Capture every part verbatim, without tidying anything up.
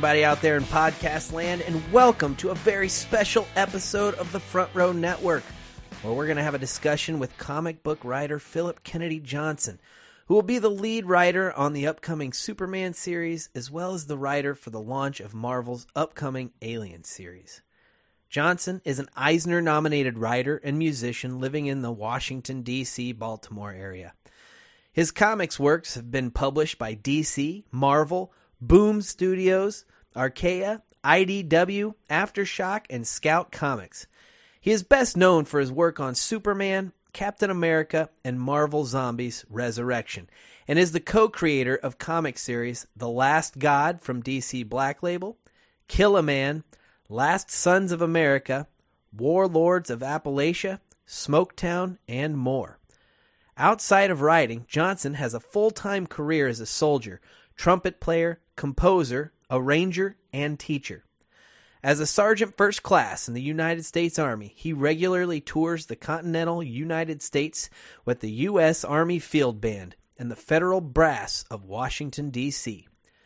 everybody out there in podcast land, and welcome to a very special episode of the Front Row Network, where we're going to have a discussion with comic book writer Philip Kennedy Johnson, who will be the lead writer on the upcoming Superman series, as well as the writer for the launch of Marvel's upcoming Alien series. Johnson is an Eisner-nominated writer and musician living in the Washington, D C, Baltimore area. His comics works have been published by D C, Marvel, Boom Studios, Archaea, I D W, Aftershock, and Scout Comics. He is best known for his work on Superman, Captain America, and Marvel Zombies Resurrection, and is the co-creator of comic series The Last God from D C Black Label, Kill-A-Man, Last Sons of America, Warlords of Appalachia, Smoketown, and more. Outside of writing, Johnson has a full-time career as a soldier, trumpet player, composer, arranger, and teacher. As a sergeant first class in the United States Army, he regularly tours the continental United States with the U S Army Field Band and the Federal Brass of Washington, D C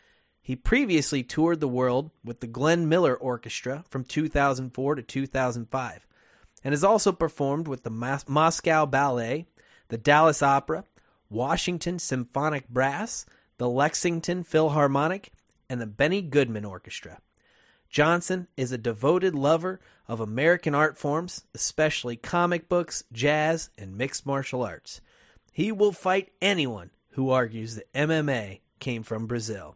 He previously toured the world with the Glenn Miller Orchestra from two thousand four to two thousand five, and has also performed with the Mos- Moscow Ballet, the Dallas Opera, Washington Symphonic Brass, the Lexington Philharmonic, and the Benny Goodman Orchestra. Johnson is a devoted lover of American art forms, especially comic books, jazz, and mixed martial arts. He will fight anyone who argues that M M A came from Brazil.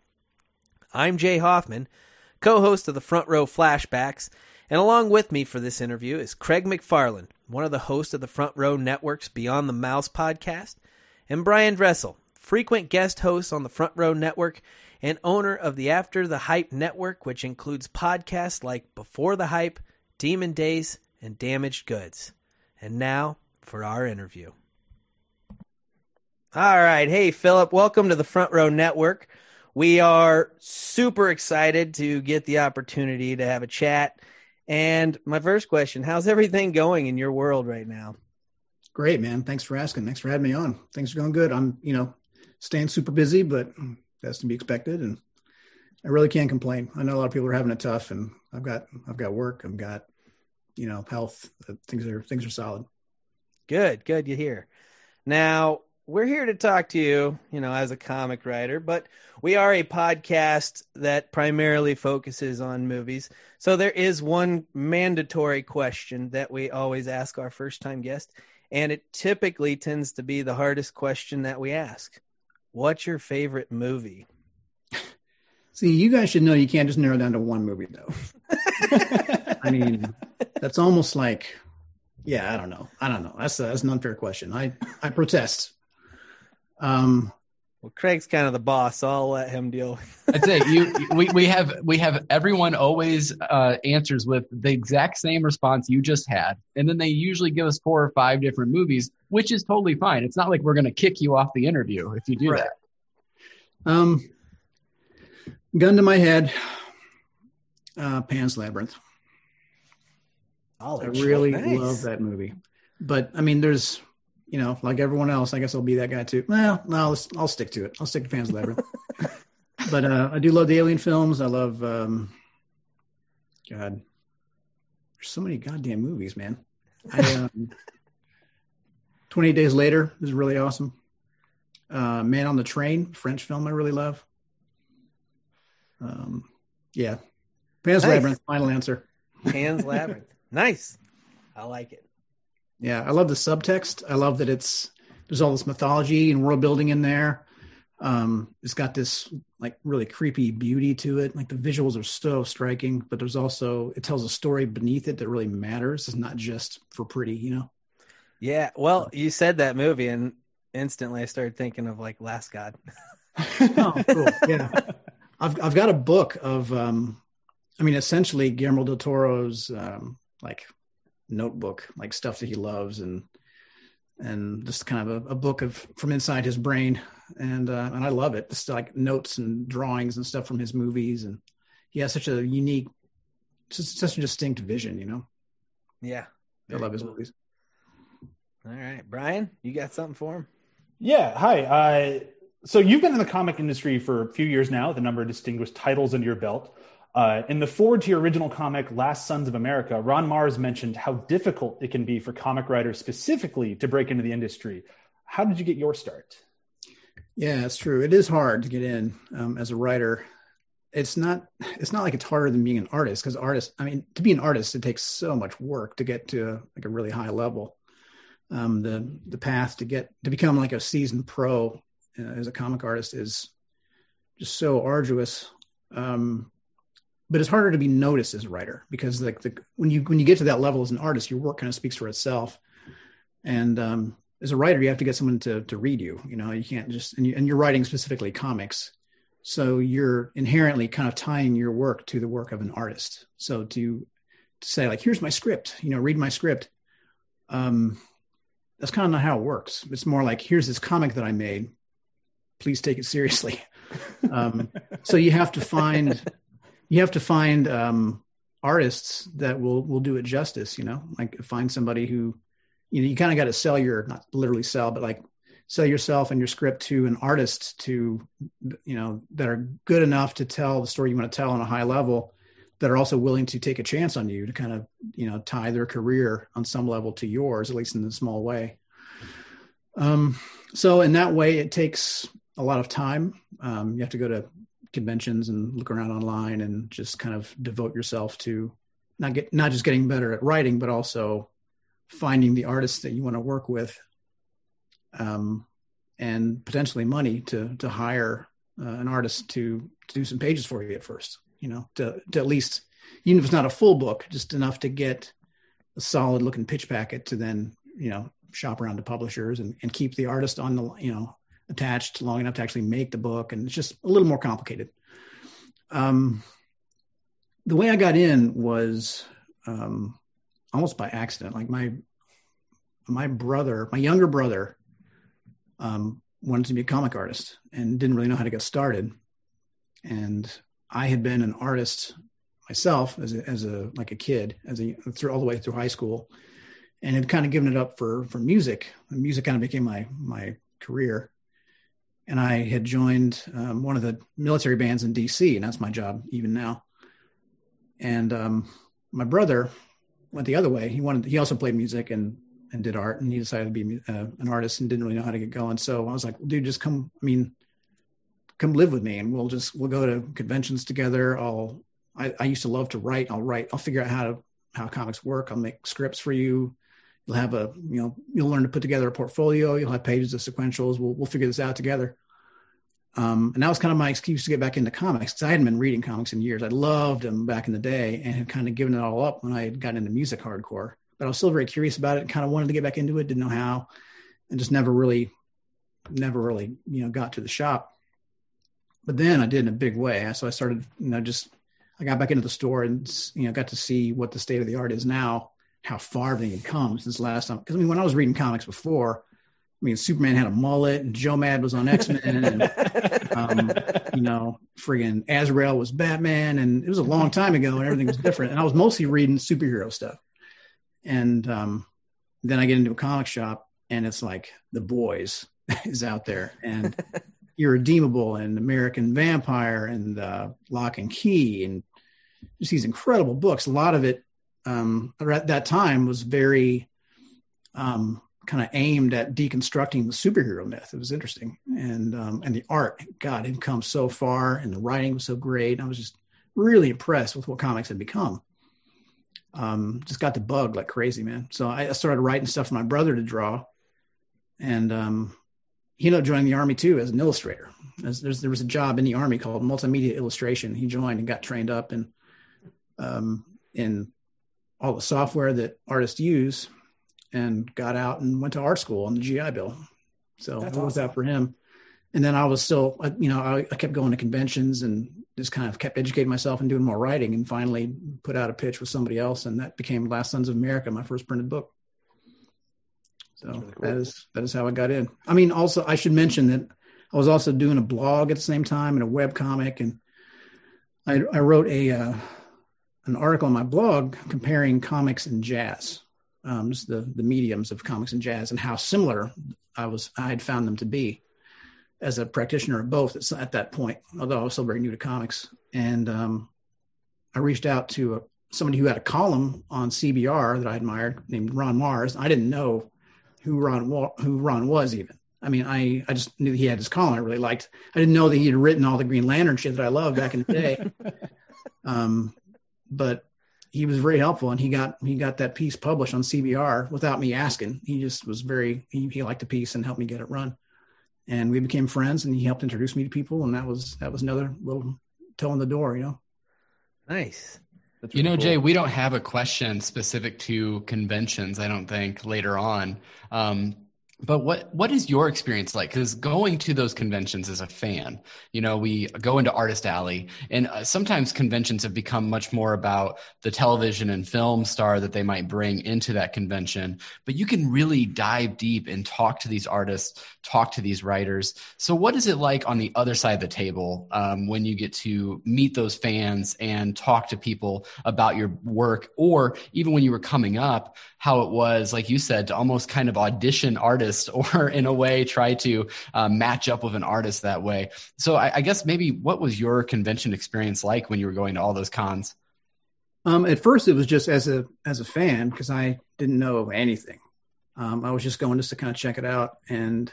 I'm Jay Hoffman, co-host of the Front Row Flashbacks, and along with me for this interview is Craig McFarland, one of the hosts of the Front Row Network's Beyond the Mouse podcast, and Brian Dressel, frequent guest host on the Front Row Network and owner of the After the Hype Network, which includes podcasts like Before the Hype, Demon Days, and Damaged Goods. And now for our interview. All right. Hey, Philip, welcome to the Front Row Network. We are super excited to get the opportunity to have a chat. And my first question, how's everything going in your world right now? Great, man. Thanks for asking. Thanks for having me on. Things are going good. I'm, you know, staying super busy, but that's to be expected. And I really can't complain. I know a lot of people are having it tough, and I've got, I've got work. I've got, you know, health. Things are, things are solid. Good. Good to hear. Now, we're here to talk to you, you know, as a comic writer, but we are a podcast that primarily focuses on movies. So there is one mandatory question that we always ask our first-time guest, and it typically tends to be the hardest question that we ask. What's your favorite movie? See, you guys should know you can't just narrow down to one movie, though. I mean, that's almost like, yeah, I don't know. I don't know. That's, a, that's an unfair question. I, I protest. Um, well, Craig's kind of the boss, so I'll let him deal with it. I'd say you, we, we have, we have everyone always uh, answers with the exact same response you just had. And then they usually give us four or five different movies, which is totally fine. It's not like we're going to kick you off the interview if you do right. that. Um, gun to my head, uh, Pan's Labyrinth. Oh, I really nice. love that movie. But I mean, there's, you know, like everyone else, I guess I'll be that guy too. Well, no, I'll, I'll stick to it. I'll stick to Pan's Labyrinth. But uh, I do love the Alien films. I love, um, God, there's so many goddamn movies, man. I, um, twenty-eight Days Later is really awesome. Uh, Man on the Train, French film I really love. Um, yeah. Pan's Nice. Labyrinth, final answer. Pan's Labyrinth. Nice. I like it. Yeah, I love the subtext. I love that it's there's all this mythology and world building in there. Um, it's got this like really creepy beauty to it. Like the visuals are so striking, but there's also it tells a story beneath it that really matters. It's not just for pretty, you know. Yeah, well, you said that movie, and instantly I started thinking of like Last God. Oh, cool. Yeah, I've I've got a book of, um, I mean, essentially Guillermo del Toro's um, like. notebook, like stuff that he loves, and and just kind of a, a book of from inside his brain, and uh, and I love it. Just like notes and drawings and stuff from his movies, and he has such a unique, just such a distinct vision, you know. Yeah, I love his movies. All right, Brian, you got something for him? Yeah, hi. Uh, so you've been in the comic industry for a few years now, with a number of distinguished titles under your belt. Uh, in the foreword to your original comic, Last Sons of America, Ron Mars mentioned how difficult it can be for comic writers specifically to break into the industry. How did you get your start? Yeah, it's true. It is hard to get in um, as a writer. It's not, it's not like it's harder than being an artist, because artists, I mean, to be an artist, it takes so much work to get to like a really high level. Um, the, the path to get, to become like a seasoned pro uh, as a comic artist is just so arduous. Um, but it's harder to be noticed as a writer, because like the, when you, when you get to that level as an artist, your work kind of speaks for itself. And, um, as a writer, you have to get someone to, to read you, you know, you can't just, and, you, and you're writing specifically comics. So you're inherently kind of tying your work to the work of an artist. So to, to say like, here's my script, you know, read my script. Um, that's kind of not how it works. It's more like, here's this comic that I made. Please take it seriously. Um, so you have to find, you have to find um, artists that will, will do it justice, you know, like find somebody who, you know, you kind of got to sell your, not literally sell, but like sell yourself and your script to an artist to, you know, that are good enough to tell the story you want to tell on a high level, that are also willing to take a chance on you to kind of, you know, tie their career on some level to yours, at least in a small way. Um, so in that way, it takes a lot of time. Um, you have to go to conventions and look around online and just kind of devote yourself to not get, not just getting better at writing, but also finding the artists that you want to work with, um, and potentially money to, to hire uh, an artist to, to do some pages for you at first, you know, to, to at least, even if it's not a full book, just enough to get a solid looking pitch packet to then, you know, shop around to publishers and, and keep the artist on the, you know, attached long enough to actually make the book. And it's just a little more complicated. Um, the way I got in was, um, almost by accident. Like my, my brother, my younger brother, um, wanted to be a comic artist and didn't really know how to get started. And I had been an artist myself as a, as a, like a kid, as a, through all the way through high school, and had kind of given it up for, for music. And music kind of became my, my career. And I had joined um, one of the military bands in D C, and that's my job even now. And um, my brother went the other way. He wanted, he also played music and, and did art, and he decided to be uh, an artist and didn't really know how to get going. So I was like, well, dude, just come, I mean, come live with me and we'll just, we'll go to conventions together. I'll, I, I used to love to write. I'll write, I'll figure out how to, how comics work. I'll make scripts for you. You'll have a, you know, you'll learn to put together a portfolio. You'll have pages of sequentials. We'll, we'll figure this out together. Um, and that was kind of my excuse to get back into comics, because I hadn't been reading comics in years. I loved them back in the day and had kind of given it all up when I had gotten into music hardcore. But I was still very curious about it and kind of wanted to get back into it, didn't know how, and just never really, never really, you know, got to the shop. But then I did in a big way. So I started, you know, just, I got back into the store and, you know, got to see what the state of the art is now, how far everything had come since last time. Because I mean, when I was reading comics before, I mean, Superman had a mullet and Joe Mad was on X-Men and, um, you know, friggin' Azrael was Batman, and it was a long time ago and everything was different. And I was mostly reading superhero stuff. And um, then I get into a comic shop and it's like The Boys is out there, and Irredeemable and American Vampire and uh, Lock and Key, and just these incredible books. A lot of it um, at that time was very um, kind of aimed at deconstructing the superhero myth. It was interesting. And, um, and the art, God, it had come so far, and the writing was so great. I was just really impressed with what comics had become. Um, just got the bug like crazy, man. So I started writing stuff for my brother to draw, and um, he ended up joining the Army too as an illustrator. As there's, there was a job in the Army called multimedia illustration. He joined and got trained up in, um, in all the software that artists use, and got out and went to art school on the G I Bill. So That's what was awesome. that for him? And then I was still, you know, I, I kept going to conventions and just kind of kept educating myself and doing more writing, and finally put out a pitch with somebody else. And that became Last Sons of America, my first printed book. So really cool. that is, that is how I got in. I mean, also I should mention that I was also doing a blog at the same time and a web comic. And I, I wrote a, uh, an article on my blog comparing comics and jazz, um, just the, the mediums of comics and jazz, and how similar I was, I had found them to be as a practitioner of both at that point, although I was still very new to comics. And um, I reached out to a, somebody who had a column on C B R that I admired named Ron Mars. I didn't know who Ron who Ron was even. I mean, I, I just knew he had this column I really liked. I didn't know that he had written all the Green Lantern shit that I loved back in the day. um, but he was very helpful, and he got he got that piece published on C B R without me asking. He just was very he, he liked the piece and helped me get it run, and we became friends. And he helped introduce me to people, and that was that was another little toe in the door, you know. Nice. That's really you know, cool. Jay, we don't have a question specific to conventions, I don't think, later on. Um, But what, what is your experience like? Because going to those conventions as a fan, you know, we go into Artist Alley, and uh, sometimes conventions have become much more about the television and film star that they might bring into that convention. But you can really dive deep and talk to these artists, talk to these writers. So what is it like on the other side of the table um, when you get to meet those fans and talk to people about your work, or even when you were coming up, how it was, like you said, to almost kind of audition artists, or in a way try to uh, match up with an artist that way. So I, I guess maybe what was your convention experience like when you were going to all those cons? Um, at first, it was just as a as a fan, because I didn't know anything. Um, I was just going just to kind of check it out. And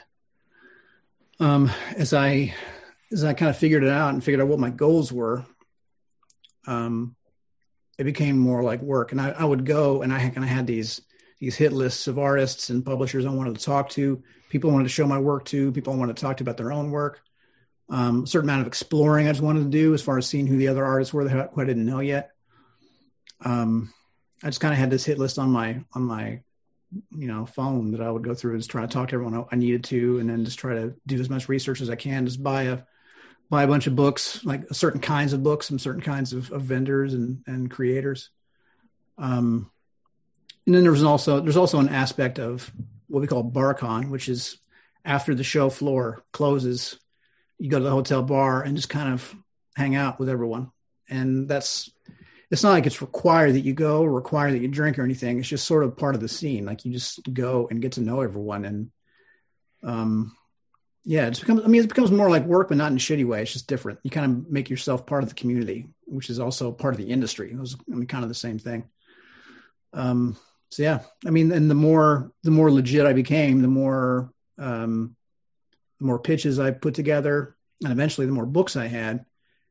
um, as I as I kind of figured it out and figured out what my goals were, um, it became more like work. And I, I would go, and I kind of had these these hit lists of artists and publishers I wanted to talk to, people I wanted to show my work to, people I wanted to talk to about their own work. Um, a certain amount of exploring I just wanted to do as far as seeing who the other artists were that who I didn't know yet. Um, I just kind of had this hit list on my, on my, you know, phone that I would go through and just try to talk to everyone I needed to, and then just try to do as much research as I can, just buy a, buy a bunch of books, like certain kinds of books from certain kinds of, of vendors and, and creators. Um, And then there was also, there's also an aspect of what we call BarCon, which is after the show floor closes, you go to the hotel bar and just kind of hang out with everyone. And that's, it's not like it's required that you go or required that you drink or anything. It's just sort of part of the scene. Like you just go and get to know everyone. And um, yeah, it's becomes, I mean, it becomes more like work, but not in a shitty way. It's just different. You kind of make yourself part of the community, which is also part of the industry. It was, I mean, kind of the same thing. Um, So yeah, I mean, and the more the more legit I became, the more um, the more pitches I put together, and eventually the more books I had.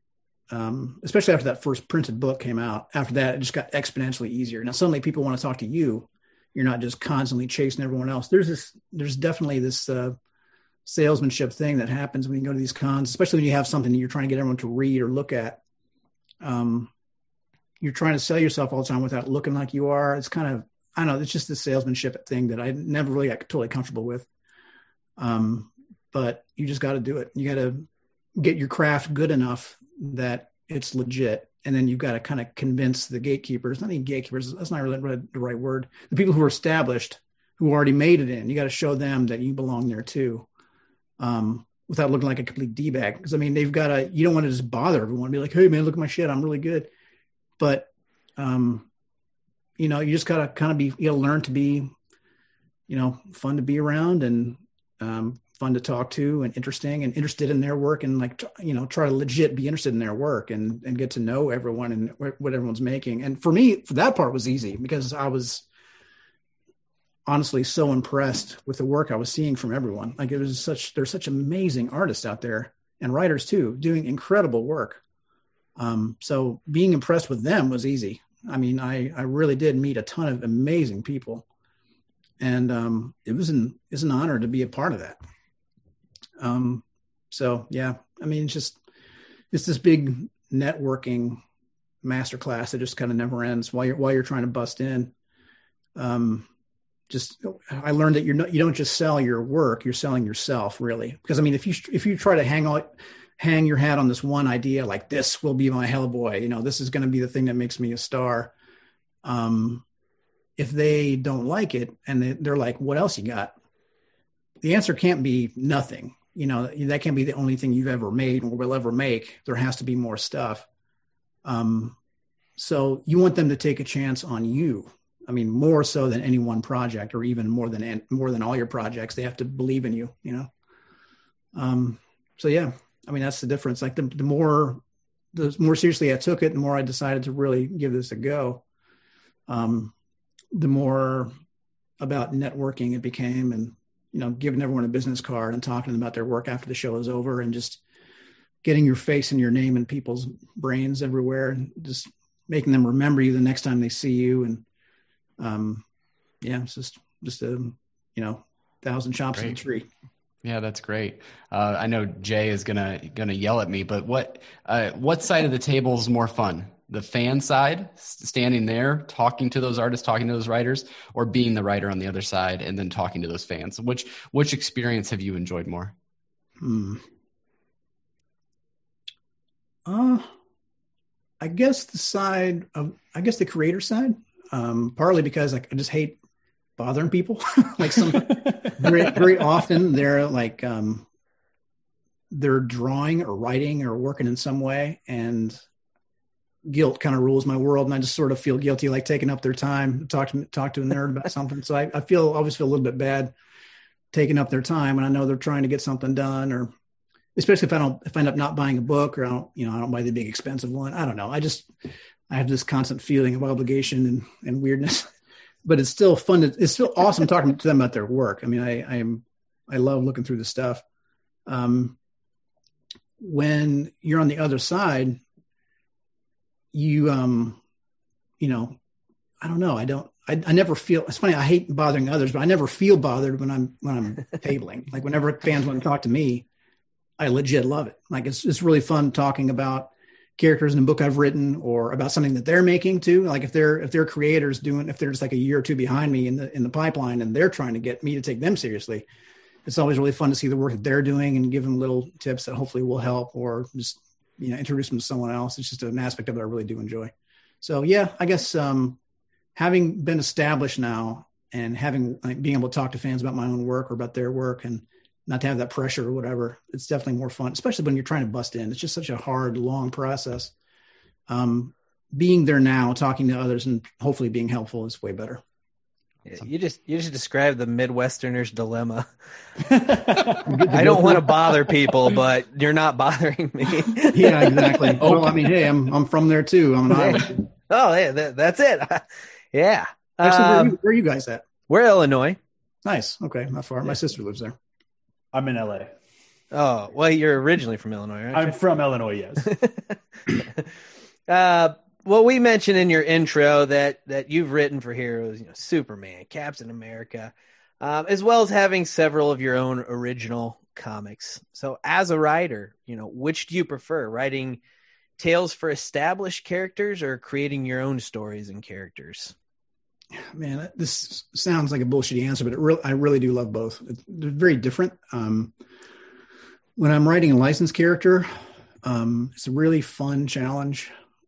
Um, especially after that first printed book came out. After that, it just got exponentially easier. Now suddenly people want to talk to you. You're not just constantly chasing everyone else. There's this. There's definitely this uh, salesmanship thing that happens when you go to these cons, especially when you have something that you're trying to get everyone to read or look at. Um, you're trying to sell yourself all the time without looking like you are. It's kind of I don't know. It's just the salesmanship thing that I never really got totally comfortable with. Um, but you just got to do it. You got to get your craft good enough that it's legit. And then you've got to kind of convince the gatekeepers, not even gatekeepers, that's not really the right word. The people who are established, who already made it in, you got to show them that you belong there too. Um, without looking like a complete D-bag. Because I mean, they've got to, you don't want to just bother everyone. Be like, hey man, look at my shit. I'm really good. But, um, you know, you just gotta kind of be, you gotta learn to be, you know, fun to be around and um, fun to talk to and interesting and interested in their work and like, you know, try to legit be interested in their work and, and get to know everyone and what everyone's making. And for me, for that part was easy because I was honestly so impressed with the work I was seeing from everyone. Like it was such, there's such amazing artists out there and writers too, doing incredible work. Um, so being impressed with them was easy. I mean, I, I really did meet a ton of amazing people, and um, it was an it's an honor to be a part of that. Um, so yeah, I mean, it's just it's this big networking masterclass that just kind of never ends while you're while you're trying to bust in. Um, just I learned that you're not you don't just sell your work, you're selling yourself really. Because I mean, if you if you try to hang out. hang your hat on this one idea, like this will be my Hellboy, you know, this is going to be the thing that makes me a star. Um, if they don't like it and they, they're like, what else you got? The answer can't be nothing. You know, that can't be the only thing you've ever made or will ever make. There has to be more stuff. Um, so you want them to take a chance on you. I mean, more so than any one project or even more than, more than all your projects. They have to believe in you, you know? Um, so yeah. I mean, that's the difference. Like the, the more, the more seriously I took it, the more I decided to really give this a go. Um, the more about networking it became, and, you know, giving everyone a business card and talking to them about their work after the show is over, and just getting your face and your name in people's brains everywhere, and just making them remember you the next time they see you. And, um, yeah, it's just, just a, you know, thousand chops in a tree. Yeah, that's great. Uh, I know Jay is gonna gonna yell at me, but what uh, what side of the table is more fun? The fan side, standing there, talking to those artists, talking to those writers, or being the writer on the other side and then talking to those fans? Which which experience have you enjoyed more? Hmm. Uh, I guess the side of, I guess the creator side, um, partly because like, I just hate bothering people. Like some very, very often they're like, um, they're drawing or writing or working in some way, and guilt kind of rules my world. And I just sort of feel guilty, like taking up their time to talk to talk to a nerd about something. So I, I feel, always feel a little bit bad taking up their time, and I know they're trying to get something done, or especially if I don't, if I end up not buying a book, or I don't, you know, I don't buy the big expensive one. I don't know. I just, I have this constant feeling of obligation and, and weirdness, but it's still fun. To, it's still awesome talking to them about their work. I mean, I, I am, I love looking through the stuff. Um, when you're on the other side, you, um, you know, I don't know. I don't, I, I never feel, it's funny. I hate bothering others, but I never feel bothered when I'm, when I'm tabling. Like whenever fans want to talk to me, I legit love it. Like it's, it's really fun talking about characters in a book I've written, or about something that they're making too. Like if they're, if they're creators doing, if they're just like a year or two behind me in the, in the pipeline, and they're trying to get me to take them seriously, it's always really fun to see the work that they're doing and give them little tips that hopefully will help, or just, you know, introduce them to someone else. It's just an aspect of it I really do enjoy. So yeah, I guess, um, having been established now, and having, like, being able to talk to fans about my own work or about their work, and not to have that pressure or whatever, it's definitely more fun, especially when you're trying to bust in. It's just such a hard, long process. Um, being there now, talking to others, and hopefully being helpful is way better. Yeah, you just you just described the Midwesterner's dilemma. I don't want to bother people, but you're not bothering me. Yeah, exactly. Oh, well, I mean, hey, I'm I'm from there too. I'm an Iowa. Oh, yeah, that, that's it. Yeah. Actually, where, um, are you, where are you guys at? We're Illinois. Nice. Okay, not far. My sister lives there. I'm in L A. Oh, well, you're originally from Illinois, right? I'm from Illinois, yes. uh, well, we mentioned in your intro that that you've written for heroes, you know, Superman, Captain America, um, as well as having several of your own original comics. So as a writer, you know, which do you prefer, writing tales for established characters or creating your own stories and characters? Man, this sounds like a bullshitty answer, but it really, I really do love both. It's, they're very different. Um, when I'm writing a licensed character, um, it's a really fun challenge,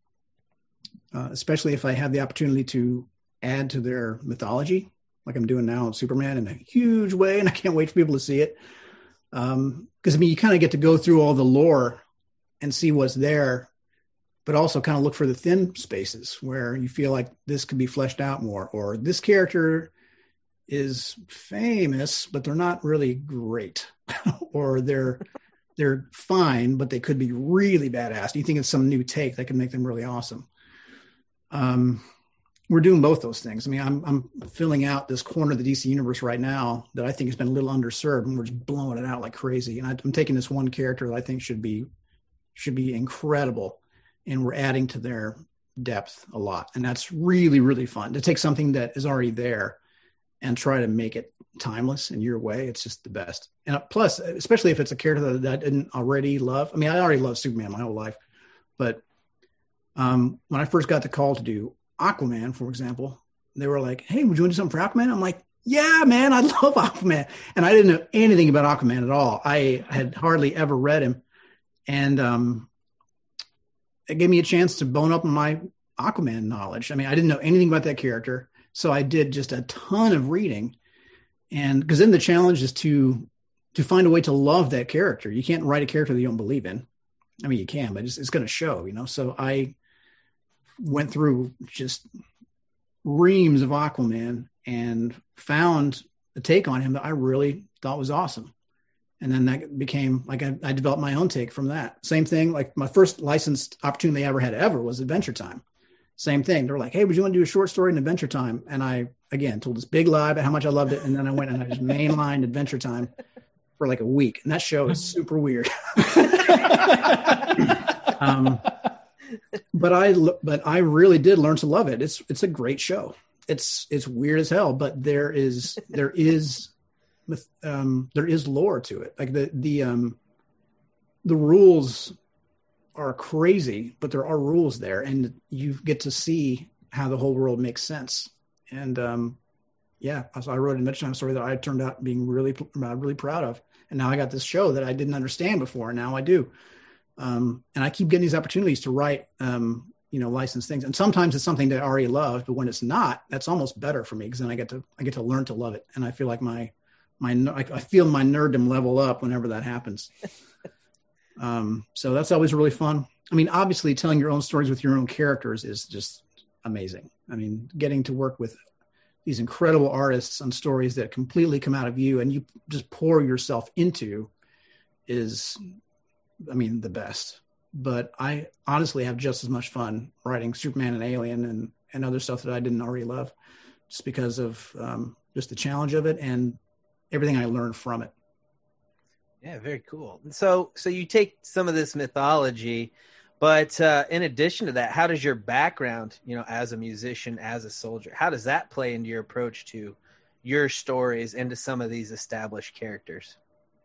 uh, especially if I have the opportunity to add to their mythology, like I'm doing now in Superman in a huge way, and I can't wait for people to see it. Um, because I mean, you kind of get to go through all the lore and see what's there, but also kind of look for the thin spaces where you feel like this could be fleshed out more, or this character is famous, but they're not really great, or they're, they're fine, but they could be really badass. You think it's some new take that can make them really awesome. Um, we're doing both those things. I mean, I'm, I'm filling out this corner of the D C universe right now that I think has been a little underserved, and we're just blowing it out like crazy. And I, I'm taking this one character that I think should be, should be incredible, and we're adding to their depth a lot. And that's really, really fun to take something that is already there and try to make it timeless in your way. It's just the best. And plus, especially if it's a character that, that I didn't already love. I mean, I already loved Superman my whole life, but um, when I first got the call to do Aquaman, for example, they were like, hey, would you want to do something for Aquaman? I'm like, yeah, man, I love Aquaman. And I didn't know anything about Aquaman at all. I had hardly ever read him. And, um, it gave me a chance to bone up my Aquaman knowledge. I mean, I didn't know anything about that character, so I did just a ton of reading. And because then the challenge is to to find a way to love that character. You can't write a character that you don't believe in. I mean, you can, but it's, it's going to show, you know. So I went through just reams of Aquaman and found a take on him that I really thought was awesome. And then that became like, I, I developed my own take from that. Same thing. Like my first licensed opportunity I ever had ever was Adventure Time. Same thing. They're like, hey, would you want to do a short story in Adventure Time? And I, again, told this big lie about how much I loved it. And then I went and I just mainlined Adventure Time for like a week. And that show is super weird. um, but I, but I really did learn to love it. It's, it's a great show. It's, it's weird as hell, but there is, there is, um, there is lore to it. Like the, the, um, the rules are crazy, but there are rules there, and you get to see how the whole world makes sense. And um, yeah, so I wrote an Adventure Time story that I turned out being really, really proud of. And now I got this show that I didn't understand before, and now I do. Um, and I keep getting these opportunities to write, um, you know, licensed things. And sometimes it's something that I already loved, but when it's not, that's almost better for me, because then I get to I get to learn to love it, and I feel like my my I feel my nerddom level up whenever that happens. Um, so that's always really fun. I mean, obviously telling your own stories with your own characters is just amazing. I mean, getting to work with these incredible artists on stories that completely come out of you and you just pour yourself into is, I mean, the best. But I honestly have just as much fun writing Superman and Alien and, and other stuff that I didn't already love, just because of um, just the challenge of it and everything I learned from it. Yeah, very cool. So, so you take some of this mythology, but uh, in addition to that, how does your background, you know, as a musician, as a soldier, how does that play into your approach to your stories and to some of these established characters?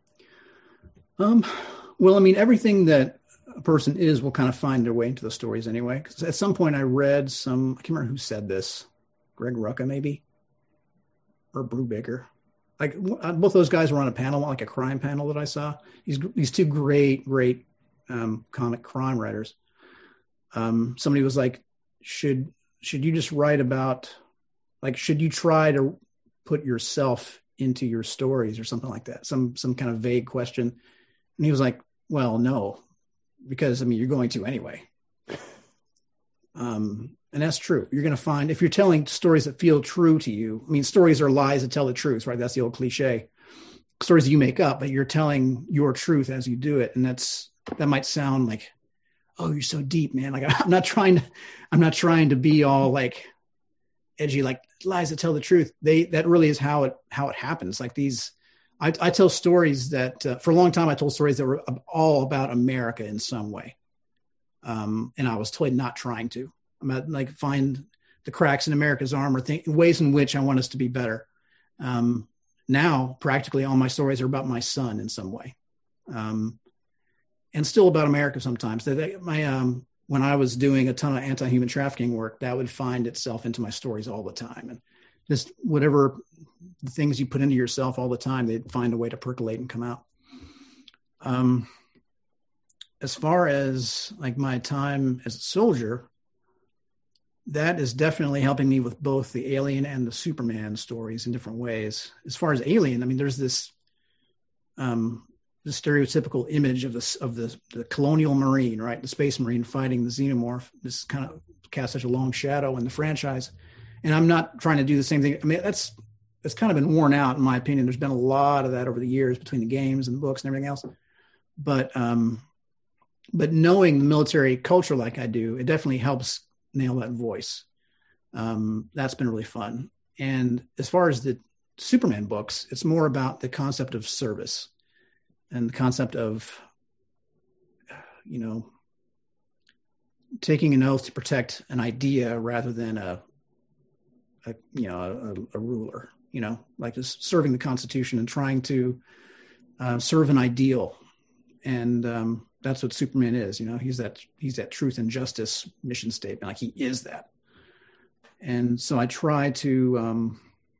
Um, well, I mean, everything that a person is will kind of find their way into the stories anyway. Because at some point I read some, I can't remember who said this, Greg Rucka maybe, or Brubaker. Like both those guys were on a panel, like a crime panel that I saw. These these two great, great um, comic crime writers. Um, somebody was like, should should you just write about, like, should you try to put yourself into your stories or something like that? Some some kind of vague question. And he was like, well, no, because I mean, you're going to anyway. Um, and that's true. You're going to find, if you're telling stories that feel true to you, I mean, stories are lies that tell the truth, right? That's the old cliche. Stories that you make up, but you're telling your truth as you do it. And that's, that might sound like, oh, you're so deep, man. Like I'm not trying to, I'm not trying to be all like edgy, like lies that tell the truth. They, that really is how it, how it happens. Like these, I, I tell stories that uh, for a long time, I told stories that were all about America in some way. Um, and I was totally not trying to. I'm at, like find the cracks in America's armor, think, ways in which I want us to be better. Um, now, practically all my stories are about my son in some way, um, and still about America sometimes. They, they, my um, when I was doing a ton of anti-human trafficking work, that would find itself into my stories all the time, and just whatever the things you put into yourself all the time, they'd find a way to percolate and come out. Um, as far as like my time as a soldier, that is definitely helping me with both the Alien and the Superman stories in different ways. As far as Alien, I mean, there's this, um, the stereotypical image of the, of the, the colonial Marine, right? The space Marine fighting the xenomorph. This kind of casts such a long shadow in the franchise. And I'm not trying to do the same thing. I mean, that's, that's kind of been worn out in my opinion. There's been a lot of that over the years between the games and the books and everything else. But, um, but knowing the military culture like I do, it definitely helps nail that voice. Um, that's been really fun. And as far as the Superman books, it's more about the concept of service and the concept of, you know, taking an oath to protect an idea rather than a, a you know, a, a ruler, you know, like just serving the Constitution and trying to uh, serve an ideal. And, um, that's what Superman is. You know, he's that, he's that truth and justice mission statement. Like he is that. And so I try to, um,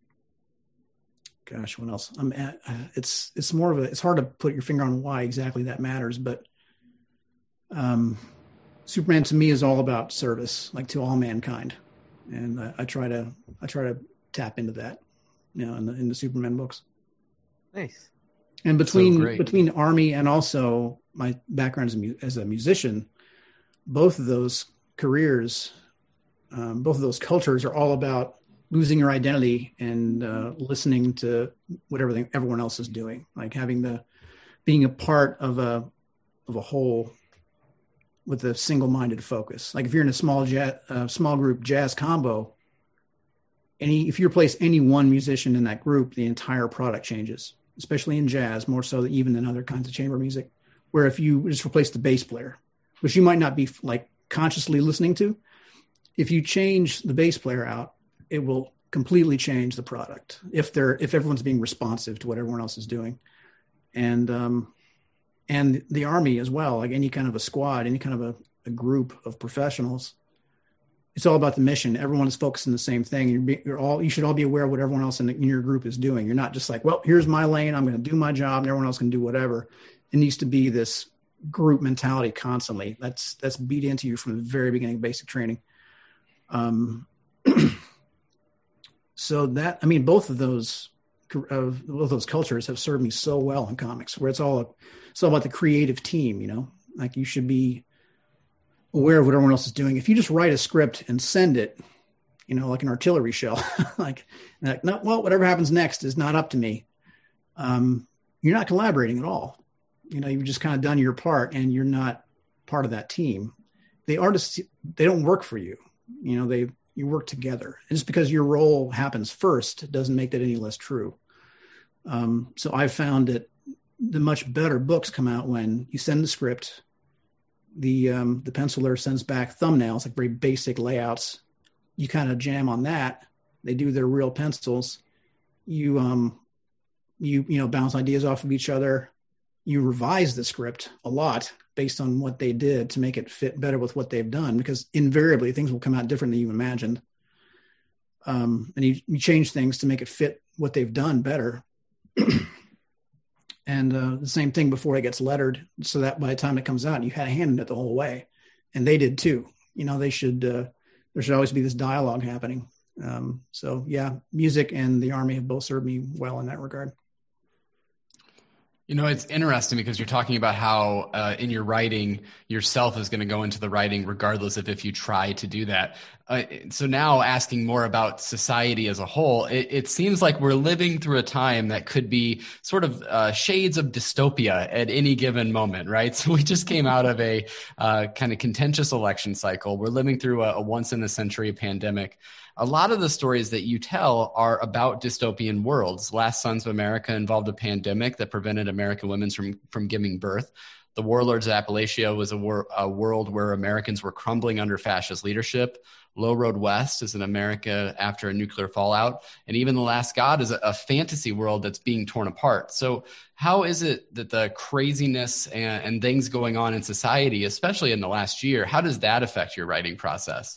gosh, what else? I'm at, uh, it's, it's more of a, it's hard to put your finger on why exactly that matters, but, um, Superman to me is all about service, like to all mankind. And I, I try to, I try to tap into that, you know, in the, in the Superman books. Nice. And between, So between Army and also my background as a, mu- as a musician, both of those careers, um, both of those cultures are all about losing your identity and uh, listening to what everything everyone else is doing, like having the being a part of a of a whole with a single-minded focus. Like if you're in a small jazz, uh, small group jazz combo, any if you replace any one musician in that group, the entire product changes, especially in jazz, more so even than other kinds of chamber music. Where if you just replace the bass player, which you might not be like consciously listening to, if you change the bass player out, it will completely change the product if they're if everyone's being responsive to what everyone else is doing. And um, and the Army as well, like any kind of a squad, any kind of a, a group of professionals, it's all about the mission. Everyone is focused on the same thing. You're, be, you're all you should all be aware of what everyone else in, the, in your group is doing. You're not just like, well, here's my lane. I'm going to do my job, and everyone else can do whatever. It needs to be this group mentality constantly. That's that's beat into you from the very beginning of basic training. Um, so that I mean, both of those of both of those cultures have served me so well in comics, where it's all it's all about the creative team. You know, like you should be aware of what everyone else is doing. If you just write a script and send it, you know, like an artillery shell, like, like no, well, whatever happens next is not up to me. Um, you're not collaborating at all. You know, you've just kind of done your part and you're not part of that team. The artists, they don't work for you. You know, they, you work together. And just because your role happens first doesn't make that any less true. Um, so I've found that the much better books come out when you send the script, the, um, the penciler sends back thumbnails, like very basic layouts. You kind of jam on that. They do their real pencils. You, um, you, you know, bounce ideas off of each other. You revise the script a lot based on what they did to make it fit better with what they've done, because invariably things will come out different than you imagined. Um, and you, you change things to make it fit what they've done better. And uh, the same thing before it gets lettered, so that by the time it comes out, you had a hand in it the whole way. And they did too. You know, they should, uh, there should always be this dialogue happening. Um, so yeah, music and the Army have both served me well in that regard. You know, it's interesting because you're talking about how uh, in your writing, yourself is going to go into the writing regardless of if you try to do that. Uh, so now asking more about society as a whole, it, it seems like we're living through a time that could be sort of uh, shades of dystopia at any given moment, right? So we just came out of a uh, kind of contentious election cycle. We're living through a, a once-in-a-century pandemic. A lot of the stories that you tell are about dystopian worlds. Last Sons of America involved a pandemic that prevented American women from, from giving birth. The Warlords of Appalachia was a, wor- a world where Americans were crumbling under fascist leadership. Low Road West is an America after a nuclear fallout. And even The Last God is a, a fantasy world that's being torn apart. So how is it that the craziness and, and things going on in society, especially in the last year, how does that affect your writing process?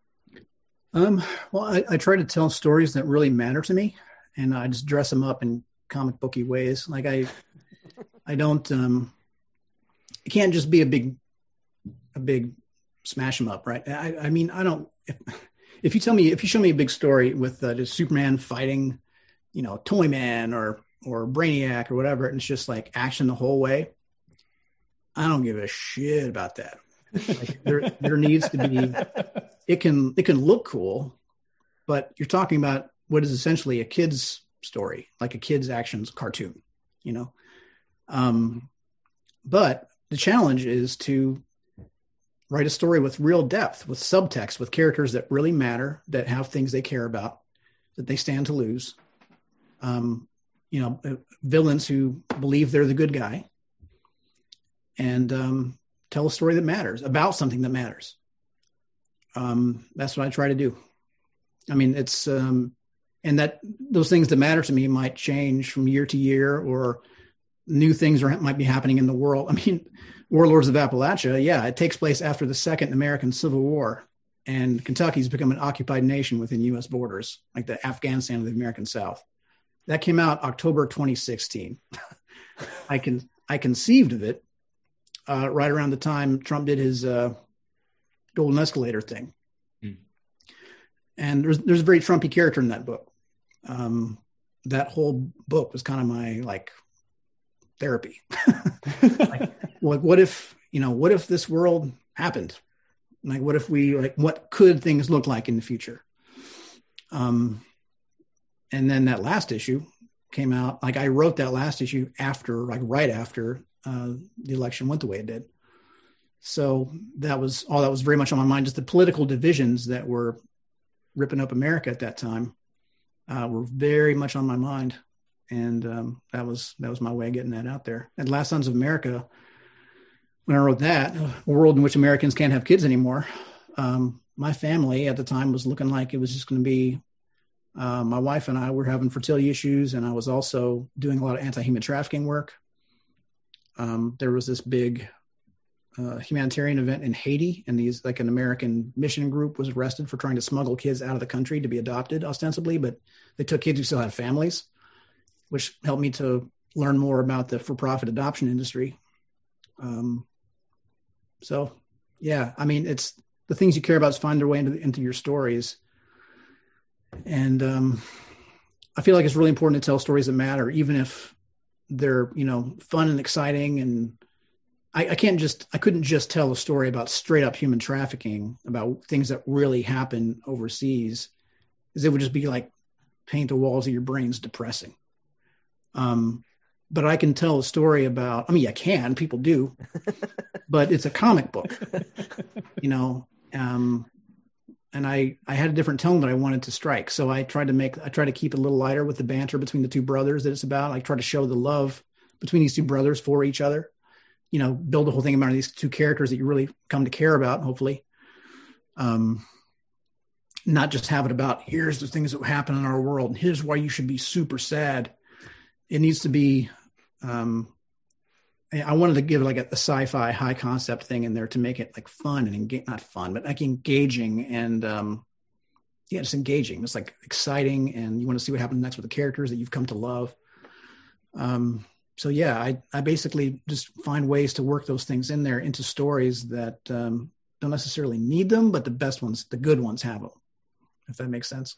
Um, well, I, I try to tell stories that really matter to me, and I just dress them up in comic booky ways. Like I, I don't, um, it can't just be a big, a big smash 'em up, right? I, I mean, I don't, if, if you tell me, if you show me a big story with uh, just Superman fighting, you know, Toyman or, or Brainiac or whatever, and it's just like action the whole way, I don't give a shit about that. Like there, there needs to be, it can, it can look cool, but you're talking about what is essentially a kid's story, like a kid's actions cartoon, you know? Um, but the challenge is to write a story with real depth, with subtext, with characters that really matter, that have things they care about, that they stand to lose. Um, you know, villains who believe they're the good guy, and, um, tell a story that matters about something that matters. Um, that's what I try to do. I mean, it's, um, and that those things that matter to me might change from year to year, or new things are, might be happening in the world. I mean, Warlords of Appalachia, yeah, it takes place after the Second American Civil War, and Kentucky's become an occupied nation within U S borders, like the Afghanistan of the American South. That came out October twenty sixteen. I can, I conceived of it Uh, right around the time Trump did his uh, golden escalator thing. Mm. And there's there's a very Trumpy character in that book. Um, that whole book was kind of my, like, therapy. Like, like, what if, you know, what if this world happened? Like, what if we, like, what could things look like in the future? Um, and then that last issue, came out. Like I wrote that last issue after, like right after uh, the election went the way it did. So that was all that was very much on my mind. Just the political divisions that were ripping up America at that time uh, were very much on my mind. And um, that was that was my way of getting that out there. And Last Sons of America, when I wrote that, a world in which Americans can't have kids anymore, um, my family at the time was looking like it was just going to be, uh, my wife and I were having fertility issues, and I was also doing a lot of anti-human trafficking work. Um, there was this big uh, humanitarian event in Haiti, and these like an American mission group was arrested for trying to smuggle kids out of the country to be adopted ostensibly, but they took kids who still had families, which helped me to learn more about the for-profit adoption industry. Um, so, yeah, I mean, it's the things you care about is find their way into, into your stories. And um, I feel like it's really important to tell stories that matter, even if they're, you know, fun and exciting. And I, I can't just, I couldn't just tell a story about straight up human trafficking, about things that really happen overseas, because it would just be like paint the walls of your brains depressing. Um, but I can tell a story about, I mean, I can, people do, but it's a comic book, you know, um, and I, I had a different tone that I wanted to strike. So I tried to make, I tried to keep it a little lighter with the banter between the two brothers that it's about. I try to show the love between these two brothers for each other, you know, build the whole thing about these two characters that you really come to care about, hopefully. Um, not just have it about, here's the things that happen in our world, and here's why you should be super sad. It needs to be, um, I wanted to give like a, a sci-fi high concept thing in there to make it like fun and engage, not fun, but like engaging and, um, yeah, just engaging. It's like exciting, and you want to see what happens next with the characters that you've come to love. Um, so yeah, I, I basically just find ways to work those things in there into stories that, um, don't necessarily need them, but the best ones, the good ones have them, if that makes sense.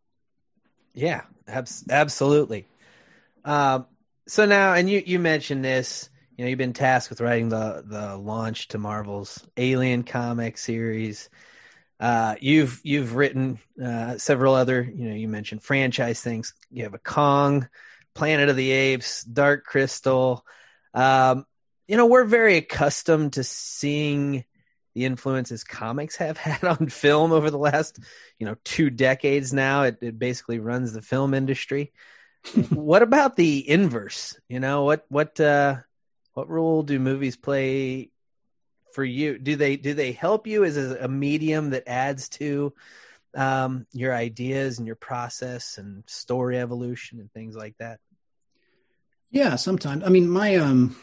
Yeah, abs- absolutely. Um, so now, and you, you mentioned this, you know, you've been tasked with writing the, the launch to Marvel's Alien comic series. Uh, you've, you've written, uh, several other, you know, you mentioned franchise things. You have a Kong, Planet of the Apes, Dark Crystal. Um, you know, we're very accustomed to seeing the influences comics have had on film over the last, you know, two decades now. It, it basically runs the film industry. What about the inverse? You know, what what uh, what role do movies play for you? Do they do they help you as a medium that adds to um, your ideas and your process and story evolution and things like that? Yeah, sometimes. I mean, my um,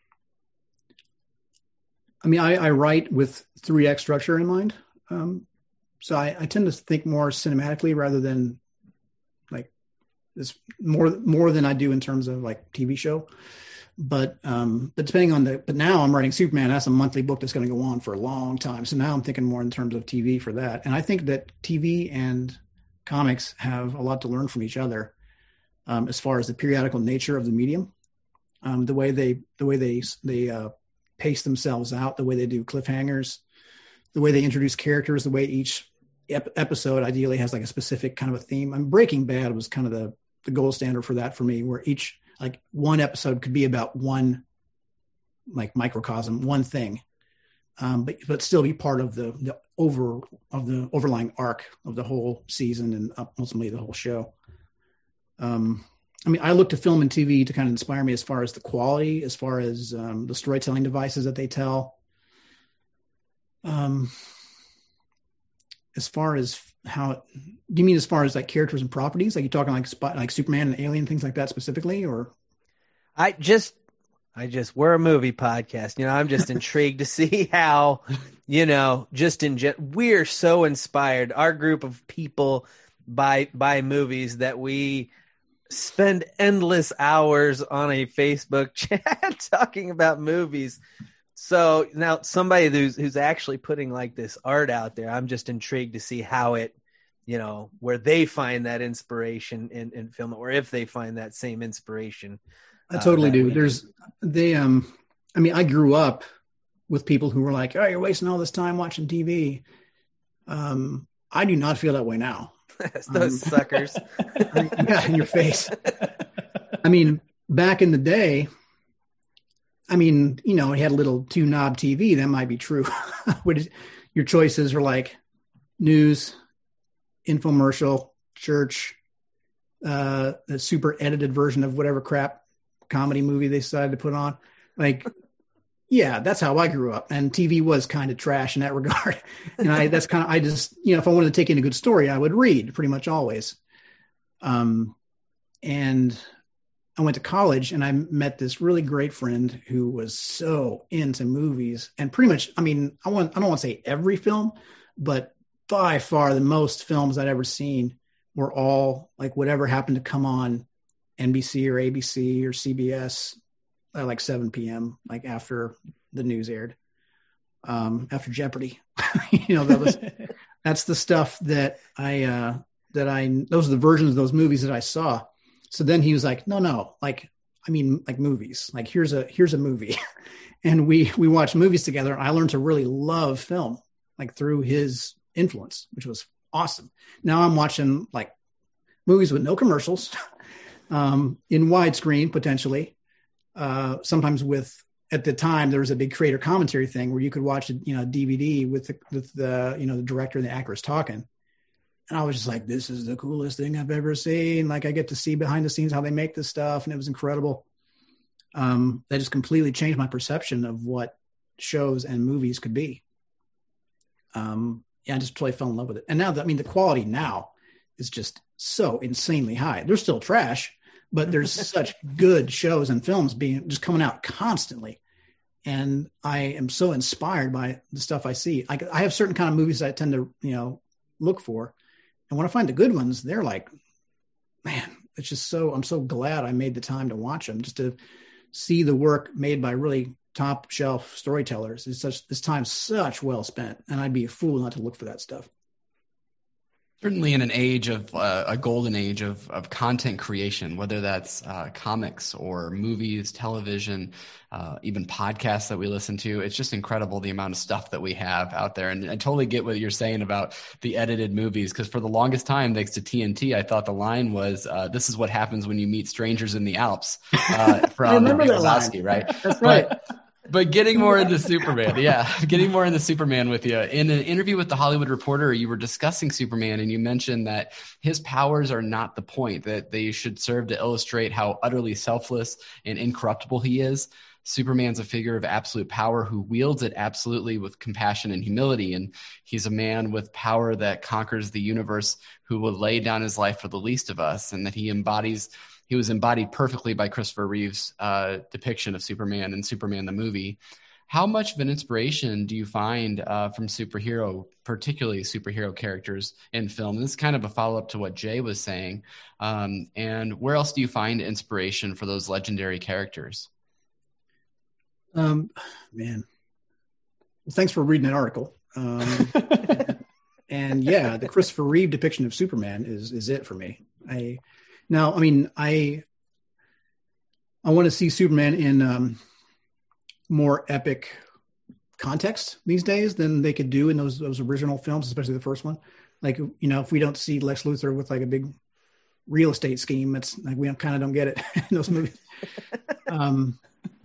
I mean, I, I write with three act structure in mind, um, so I, I tend to think more cinematically rather than like. It's more more than I do in terms of like T V show, but um, but depending on the. But now I'm writing Superman. That's a monthly book that's going to go on for a long time. So now I'm thinking more in terms of T V for that. And I think that T V and comics have a lot to learn from each other, um, as far as the periodical nature of the medium, um, the way they the way they they uh, pace themselves out, the way they do cliffhangers, the way they introduce characters, the way each ep- episode ideally has like a specific kind of a theme. I mean, Breaking Bad was kind of the the gold standard for that for me, where each, like one episode could be about one, like microcosm, one thing, um, but, but still be part of the, the over of the overlying arc of the whole season and ultimately the whole show. Um, I mean, I look to film and T V to kind of inspire me as far as the quality, as far as um, the storytelling devices that they tell. Um, as far as how, do you mean as far as like characters and properties? Like you talking like like Superman and Alien, things like that specifically, or? I just, I just, we're a movie podcast. You know, I'm just intrigued to see how, you know, just in gen- we're so inspired, our group of people, by by movies that we spend endless hours on a Facebook chat talking about movies. So now somebody who's who's actually putting like this art out there, I'm just intrigued to see how it, you know, where they find that inspiration in, in film, or if they find that same inspiration. I totally uh, do. we, There's they um I mean, I grew up with people who were like, "Oh, you're wasting all this time watching T V." Um, I do not feel that way now. Those um, suckers. Yeah, in your face. I mean, back in the day, I mean, you know, he had a little two knob T V. That might be true. Your choices are like news, infomercial, church, uh, a super edited version of whatever crap comedy movie they decided to put on. Like, yeah, that's how I grew up. And T V was kind of trash in that regard. And I, that's kind of, I just, you know, if I wanted to take in a good story, I would read pretty much always. Um, and I went to college and I met this really great friend who was so into movies and pretty much, I mean, I want, I don't want to say every film, but by far the most films I'd ever seen were all like whatever happened to come on N B C or A B C or C B S at like seven p.m., like after the news aired, um, after Jeopardy. You know, that was, that's the stuff that I, uh, that I, those are the versions of those movies that I saw. So then he was like, no, no, like, I mean, like movies, like here's a, here's a movie. And we, we watched movies together. I learned to really love film, like through his influence, which was awesome. Now I'm watching like movies with no commercials, um, in widescreen potentially. Uh, sometimes with, at the time there was a big creator commentary thing where you could watch, you know, a D V D with the, with the, you know, the director and the actors talking. And I was just like, this is the coolest thing I've ever seen. Like I get to see behind the scenes how they make this stuff. And it was incredible. Um, that just completely changed my perception of what shows and movies could be. Um, yeah, I just totally fell in love with it. And now, that, I mean, the quality now is just so insanely high. They're still trash, but there's such good shows and films being just coming out constantly. And I am so inspired by the stuff I see. I, I have certain kind of movies I tend to, you know, look for. And when I find the good ones, they're like, man, it's just so, I'm so glad I made the time to watch them, just to see the work made by really top shelf storytellers. It's such, this time's such well spent. And I'd be a fool not to look for that stuff. Certainly in an age of uh, a golden age of, of content creation, whether that's uh, comics or movies, television, uh, even podcasts that we listen to. It's just incredible the amount of stuff that we have out there. And I totally get what you're saying about the edited movies, because for the longest time, thanks to T N T, I thought the line was, uh, this is what happens when you meet strangers in the Alps, uh, from Big Lebowski, right? That's right. But, But getting more into Superman, yeah, getting more into Superman with you. In an interview with The Hollywood Reporter, you were discussing Superman, and you mentioned that his powers are not the point, that they should serve to illustrate how utterly selfless and incorruptible he is. Superman's a figure of absolute power who wields it absolutely with compassion and humility, and he's a man with power that conquers the universe who will lay down his life for the least of us, and that he embodies He was embodied perfectly by Christopher Reeve's uh, depiction of Superman and Superman the movie. How much of an inspiration do you find uh, from superhero, particularly superhero characters in film? This is kind of a follow-up to what Jay was saying. Um, and where else do you find inspiration for those legendary characters? Um, man, well, thanks for reading that article. Um, and yeah, the Christopher Reeve depiction of Superman is is it for me. I Now, I mean, I I want to see Superman in um, more epic context these days than they could do in those those original films, especially the first one. Like, you know, if we don't see Lex Luthor with like a big real estate scheme, it's like we kind of don't get it in those movies. Um,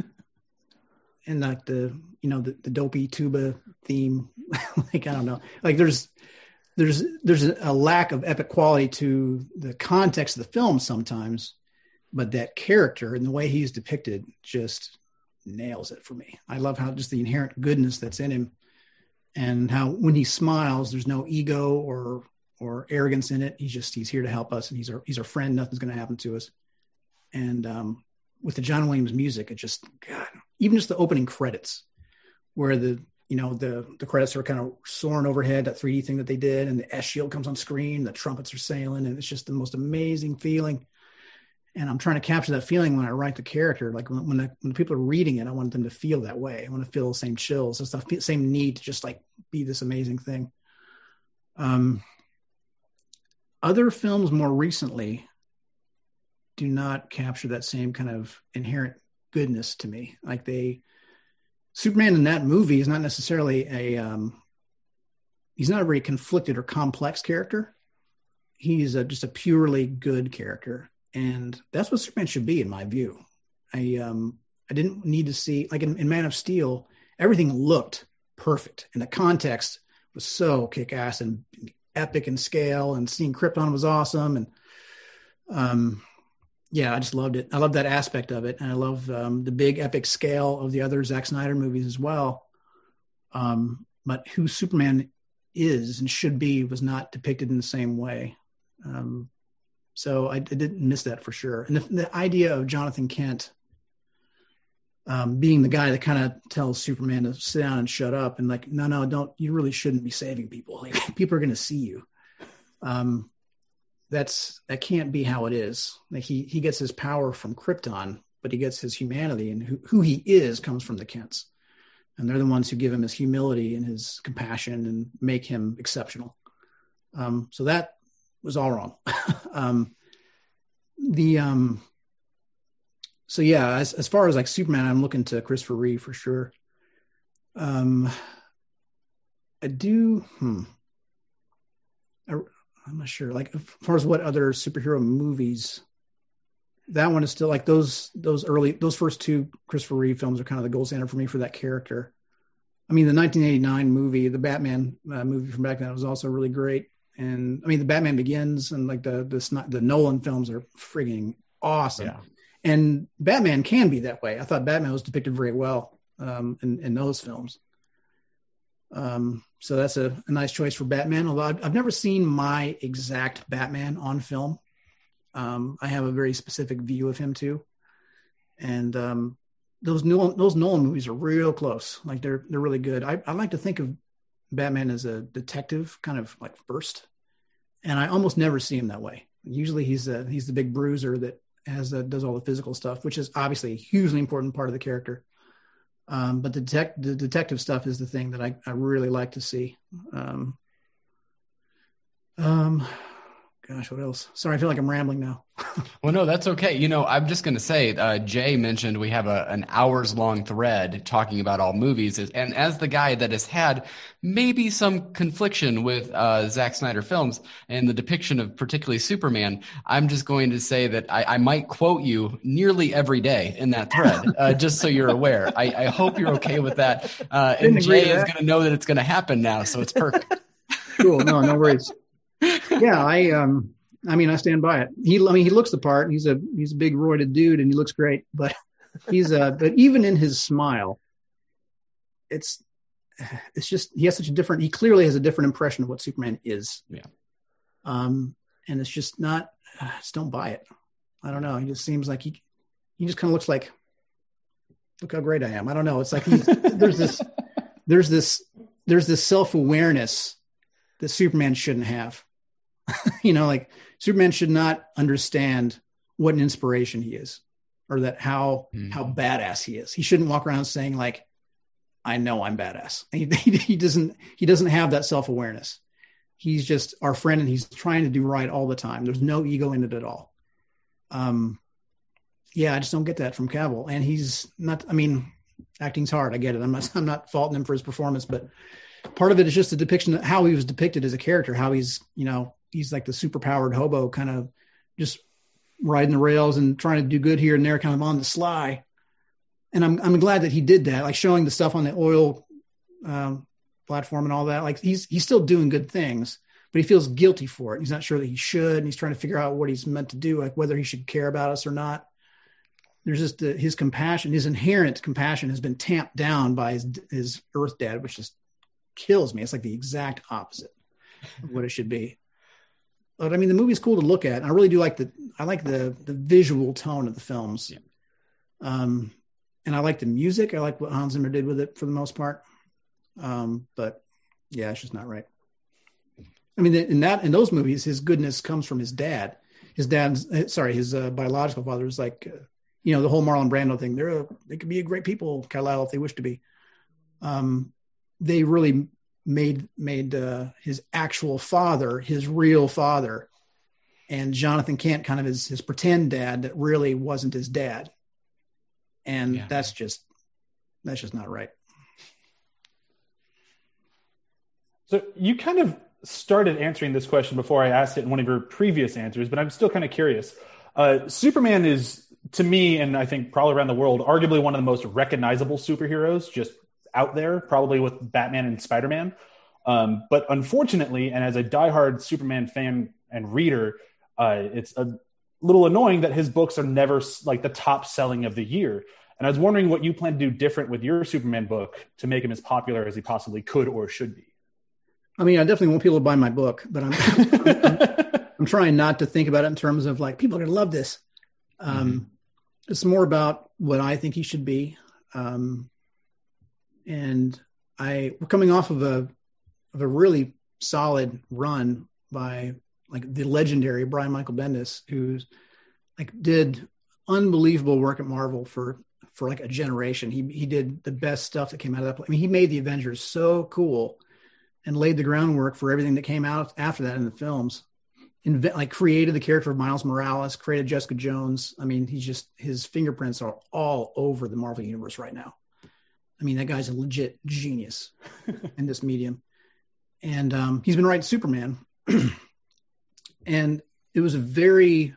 and like the you know the, the dopey tuba theme, like I don't know, like there's. There's there's a lack of epic quality to the context of the film sometimes, but that character and the way he's depicted just nails it for me. I love how just the inherent goodness that's in him, and how when he smiles, there's no ego or or arrogance in it. He's just he's here to help us, and he's our he's our friend. Nothing's going to happen to us. And um, with the John Williams music, it just God, even just the opening credits, where the you know, the, the credits are kind of soaring overhead, that three D thing that they did, and the S shield comes on screen, the trumpets are sailing, and it's just the most amazing feeling. And I'm trying to capture that feeling when I write the character. Like when, when, the, when people are reading it, I want them to feel that way. I want to feel the same chills, the same need to just like be this amazing thing. Um, other films more recently do not capture that same kind of inherent goodness to me. Like they, Superman in that movie is not necessarily a, um, he's not a very conflicted or complex character. He's a, just a purely good character. And that's what Superman should be, in my view. I um I didn't need to see, like in, in Man of Steel, everything looked perfect, and the context was so kick-ass and epic in scale, and seeing Krypton was awesome. And um yeah, I just loved it. I love that aspect of it, and I love um, the big epic scale of the other Zack Snyder movies as well. Um, but who Superman is and should be was not depicted in the same way. Um, so I, I didn't miss that for sure. And the, the idea of Jonathan Kent um, being the guy that kind of tells Superman to sit down and shut up, and like, no, no, don't, you really shouldn't be saving people. Like, people are going to see you. Um, that's, that can't be how it is. Like he, he gets his power from Krypton, but he gets his humanity, and who, who he is comes from the Kents. And they're the ones who give him his humility and his compassion and make him exceptional. Um, so that was all wrong. um, the um, so yeah, as as far as like Superman, I'm looking to Christopher Reeve for sure. Um, I do. Hmm, I, I'm not sure. Like as far as what other superhero movies, that one is still like those those early those first two Christopher Reeve films are kind of the gold standard for me for that character. I mean, the nineteen eighty-nine movie, the Batman uh, movie from back then, was also really great. And I mean, the Batman Begins and like the the, the Nolan films are frigging awesome. Yeah. And Batman can be that way. I thought Batman was depicted very well um, in, in those films. Um, so that's a, a nice choice for Batman. Although I've, I've never seen my exact Batman on film. Um, I have a very specific view of him too. And um, those Nolan, those Nolan movies are real close. Like they're, they're really good. I, I like to think of Batman as a detective kind of like first. And I almost never see him that way. Usually he's a, he's the big bruiser that has a, does all the physical stuff, which is obviously a hugely important part of the character. Um, but the, detect, the detective stuff is the thing that I, I really like to see. Um, um, gosh, what else? Sorry, I feel like I'm rambling now. Well, no, that's okay. You know, I'm just going to say, uh, Jay mentioned we have a, an hours long thread talking about all movies. And as the guy that has had maybe some confliction with uh, Zack Snyder films and the depiction of particularly Superman, I'm just going to say that I, I might quote you nearly every day in that thread, uh, just so you're aware. I, I hope you're okay with that. Uh, and Jay is going to know that it's going to happen now, so it's perfect. Cool. No, no worries. Yeah, I um I mean I stand by it. He I mean he looks the part. He's a he's a big roided dude and he looks great, but he's uh but even in his smile, it's it's just he has such a different he clearly has a different impression of what Superman is. Yeah. Um and it's just not I just don't buy it. I don't know. He just seems like he he just kind of looks like look how great I am. I don't know. It's like he's there's this there's this there's this self-awareness that Superman shouldn't have. You know, like Superman should not understand what an inspiration he is, or that how mm. how badass he is. He shouldn't walk around saying like, "I know I'm badass." He, he, he doesn't he doesn't have that self awareness. He's just our friend, and he's trying to do right all the time. There's no ego in it at all. Um, yeah, I just don't get that from Cavill, and he's not. I mean, acting's hard. I get it. I'm not I'm not faulting him for his performance, but part of it is just the depiction of how he was depicted as a character, how he's, you know, he's like the superpowered hobo kind of just riding the rails and trying to do good here and there, kind of on the sly. And I'm, I'm glad that he did that, like showing the stuff on the oil um, platform and all that. Like he's, he's still doing good things, but he feels guilty for it. He's not sure that he should. And he's trying to figure out what he's meant to do, like whether he should care about us or not. There's just the, his compassion, his inherent compassion has been tamped down by his, his Earth dad, which just kills me. It's like the exact opposite of what it should be. But I mean, the movie's cool to look at. I really do like the, I like the the visual tone of the films. Yeah. Um, and I like the music. I like what Hans Zimmer did with it for the most part. Um, but yeah, it's just not right. I mean, in that, in those movies, his goodness comes from his dad. His dad's, sorry, his uh, biological father was like, uh, you know, the whole Marlon Brando thing. They're, a, they could be a great people, Kal-El, if they wish to be. Um, they really made made uh, his actual father his real father, and Jonathan Kent kind of his his pretend dad that really wasn't his dad, and yeah. that's just that's just not right. So you kind of started answering this question before I asked it in one of your previous answers, but I'm still kind of curious. Uh, Superman is, to me, and I think probably around the world, arguably one of the most recognizable superheroes just out there, probably with Batman and Spider-Man. Um, but unfortunately, and as a diehard Superman fan and reader, uh, it's a little annoying that his books are never like the top selling of the year. And I was wondering what you plan to do different with your Superman book to make him as popular as he possibly could or should be. I mean, I definitely want people to buy my book, but I'm, I'm, I'm trying not to think about it in terms of like, people are going to love this. Um, mm-hmm. It's more about what I think he should be. Um, and I, we're coming off of a, of a really solid run by like the legendary Brian Michael Bendis, who's like did unbelievable work at Marvel for, for like a generation. He, he did the best stuff that came out of that. I mean, he made the Avengers so cool and laid the groundwork for everything that came out after that in the films. Inve- like created the character of Miles Morales, created Jessica Jones. I mean, he's just, his fingerprints are all over the Marvel universe right now. I mean, that guy's a legit genius in this medium. And um, he's been writing Superman. And it was a very,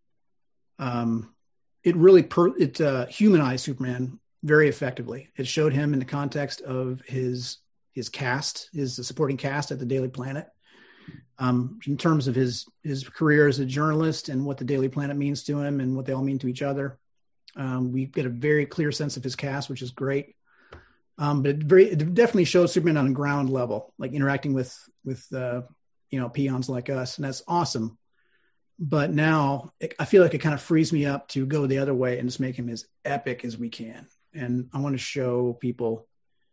um, it really, per- it uh, humanized Superman very effectively. It showed him in the context of his his cast, his supporting cast at the Daily Planet, um, in terms of his his career as a journalist and what the Daily Planet means to him and what they all mean to each other. Um, we get a very clear sense of his cast, which is great. Um, but it, very, it definitely shows Superman on a ground level, like interacting with with uh, you know peons like us, and that's awesome. But now it, I feel like it kind of frees me up to go the other way and just make him as epic as we can. And I want to show people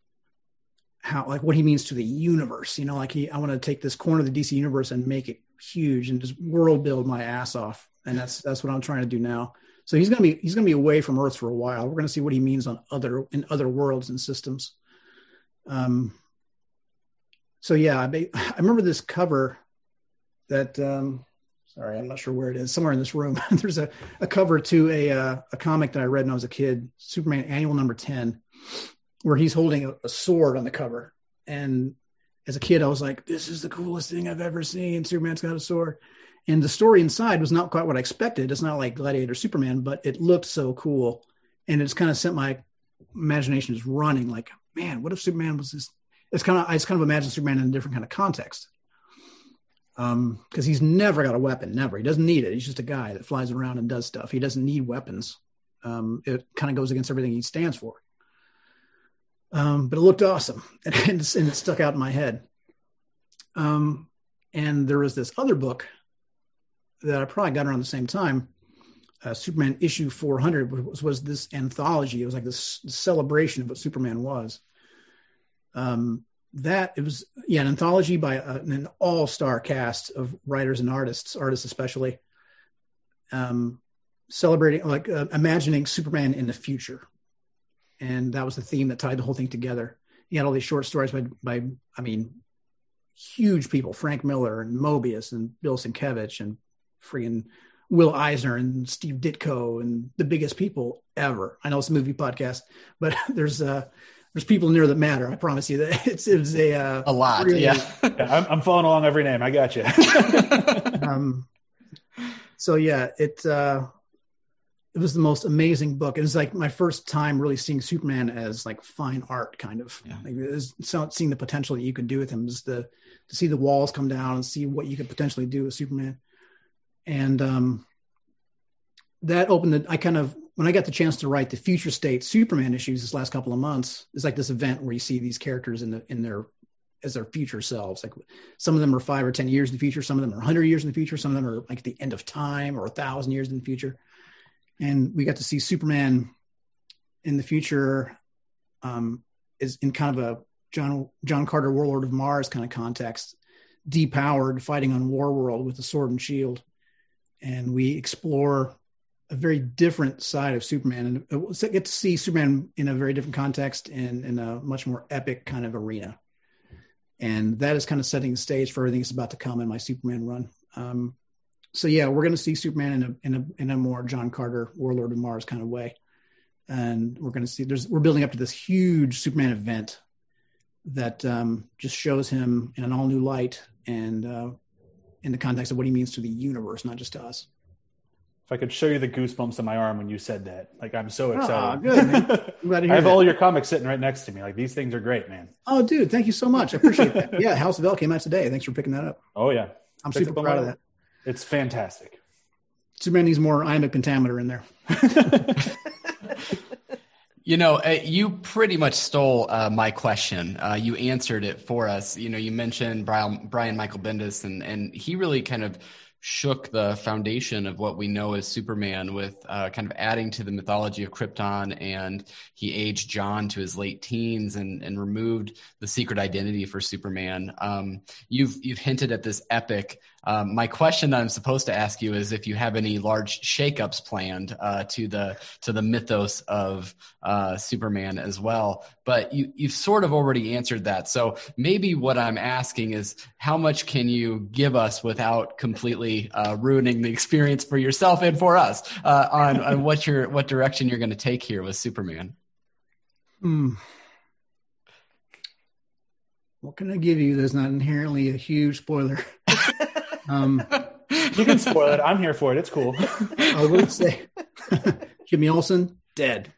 how, like, what he means to the universe. You know, like he, I want to take this corner of the D C universe and make it huge and just world build my ass off. And that's that's what I'm trying to do now. So he's gonna be he's gonna be away from Earth for a while. We're gonna see what he means on other in other worlds and systems. Um. So yeah, I, I remember this cover that. Um, sorry, I'm not sure where it is. Somewhere in this room, there's a, a cover to a uh, a comic that I read when I was a kid, Superman Annual Number ten, where he's holding a, a sword on the cover. And as a kid, I was like, "This is the coolest thing I've ever seen. Superman's got a sword." And the story inside was not quite what I expected. It's not like Gladiator Superman, but it looked so cool. And it's kind of sent my imagination just running like, man, what if Superman was this? It's kind of, I just kind of imagine Superman in a different kind of context. Um, because he's never got a weapon, never. He doesn't need it. He's just a guy that flies around and does stuff. He doesn't need weapons. Um, it kind of goes against everything he stands for. Um, but it looked awesome. And, and it stuck out in my head. Um, and there was this other book that I probably got around the same time, uh, Superman issue four hundred was, was this anthology. It was like this celebration of what Superman was. Um, that it was, yeah, an anthology by a, an all-star cast of writers and artists, artists especially, um, celebrating, like uh, imagining Superman in the future. And that was the theme that tied the whole thing together. You had all these short stories by, by I mean, huge people, Frank Miller and Mobius and Bill Sienkiewicz and freaking Will Eisner and Steve Ditko and the biggest people ever. I know it's a movie podcast, but there's uh there's people in there that matter. I promise you that it's it's a uh, a lot. Really, yeah, yeah I'm, I'm following along every name. I got you. um, so yeah, it uh, it was the most amazing book. It was like my first time really seeing Superman as like fine art, kind of. Yeah. Like it was seeing the potential that you could do with him. Just the to see the walls come down and see what you could potentially do with Superman. And um, that opened the, I kind of, when I got the chance to write the Future State Superman issues this last couple of months, it's like this event where you see these characters in the, in their, as their future selves. Like some of them are five or ten years in the future. Some of them are a hundred years in the future. Some of them are like at the end of time or a thousand years in the future. And we got to see Superman in the future um, is in kind of a John, John Carter, Warlord of Mars kind of context, depowered, fighting on Warworld with a sword and shield. And we explore a very different side of Superman and get to see Superman in a very different context and in a much more epic kind of arena. And that is kind of setting the stage for everything that's about to come in my Superman run. Um, so yeah, we're going to see Superman in a, in a, in a more John Carter, Warlord of Mars kind of way. And we're going to see there's, we're building up to this huge Superman event that um, just shows him in an all new light and, uh, in the context of what he means to the universe, not just to us. If I could show you the goosebumps on my arm when you said that, like I'm so excited. Oh, good, man. I'm glad to hear I have that. all your comics sitting right next to me. Like these things are great, man. Oh, dude, thank you so much. I appreciate that. Yeah, House of L came out today. Thanks for picking that up. Oh yeah, I'm Picked super up on proud of my- that. It's fantastic. Superman needs more iambic pentameter in there. You know, uh, you pretty much stole uh, my question. Uh, you answered it for us. You know, you mentioned Brian, Brian Michael Bendis, and, and he really kind of shook the foundation of what we know as Superman with uh, kind of adding to the mythology of Krypton, and he aged John to his late teens and, and removed the secret identity for Superman. Um, you've you've hinted at this epic. Um, my question that I'm supposed to ask you is if you have any large shakeups planned uh, to the to the mythos of uh, Superman as well. But you you've sort of already answered that. So maybe what I'm asking is how much can you give us without completely uh, ruining the experience for yourself and for us uh, on on what your what direction you're going to take here with Superman? Hmm. What can I give you that's not inherently a huge spoiler? um, You can spoil it. I'm here for it. It's cool. I would say Jimmy Olsen, dead.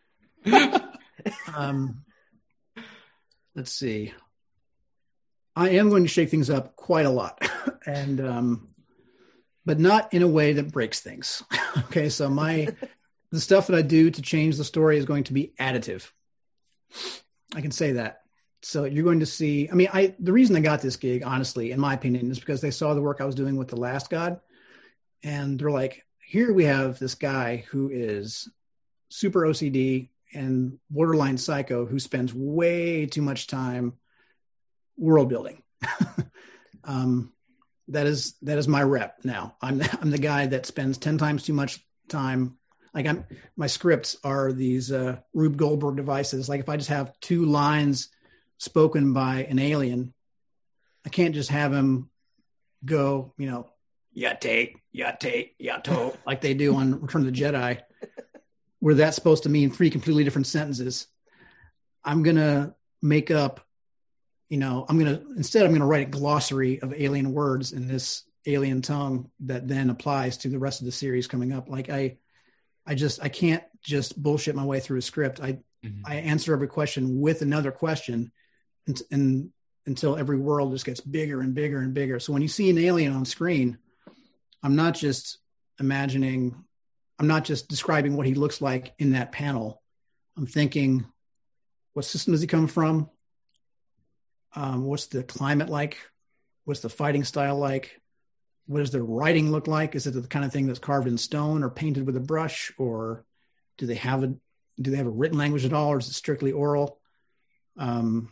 Um, let's see. I am going to shake things up quite a lot, and um, but not in a way that breaks things. Okay, so my the stuff that I do to change the story is going to be additive. I can say that. So you're going to see, I mean, I, the reason I got this gig, honestly, in my opinion, is because they saw the work I was doing with The Last God. And they're like, here we have this guy who is super O C D and borderline psycho who spends way too much time world building. um, that is, that is my rep now. I'm, I'm the guy that spends ten times too much time. Like I'm, my scripts are these uh, Rube Goldberg devices. Like if I just have two lines spoken by an alien, I can't just have him go, you know, yate, yate, yato, like they do on Return of the Jedi, where that's supposed to mean three completely different sentences. I'm going to make up, you know, I'm going to, instead I'm going to write a glossary of alien words in this alien tongue that then applies to the rest of the series coming up. Like I, I just, I can't just bullshit my way through a script. I, mm-hmm. I answer every question with another question. And, and until every world just gets bigger and bigger and bigger. So when you see an alien on screen, I'm not just imagining, I'm not just describing what he looks like in that panel. I'm thinking, what system does he come from? Um, what's the climate like? What's the fighting style like? What does their writing look like? Is it the kind of thing that's carved in stone or painted with a brush? Or do they have a, do they have a written language at all? Or is it strictly oral? Um,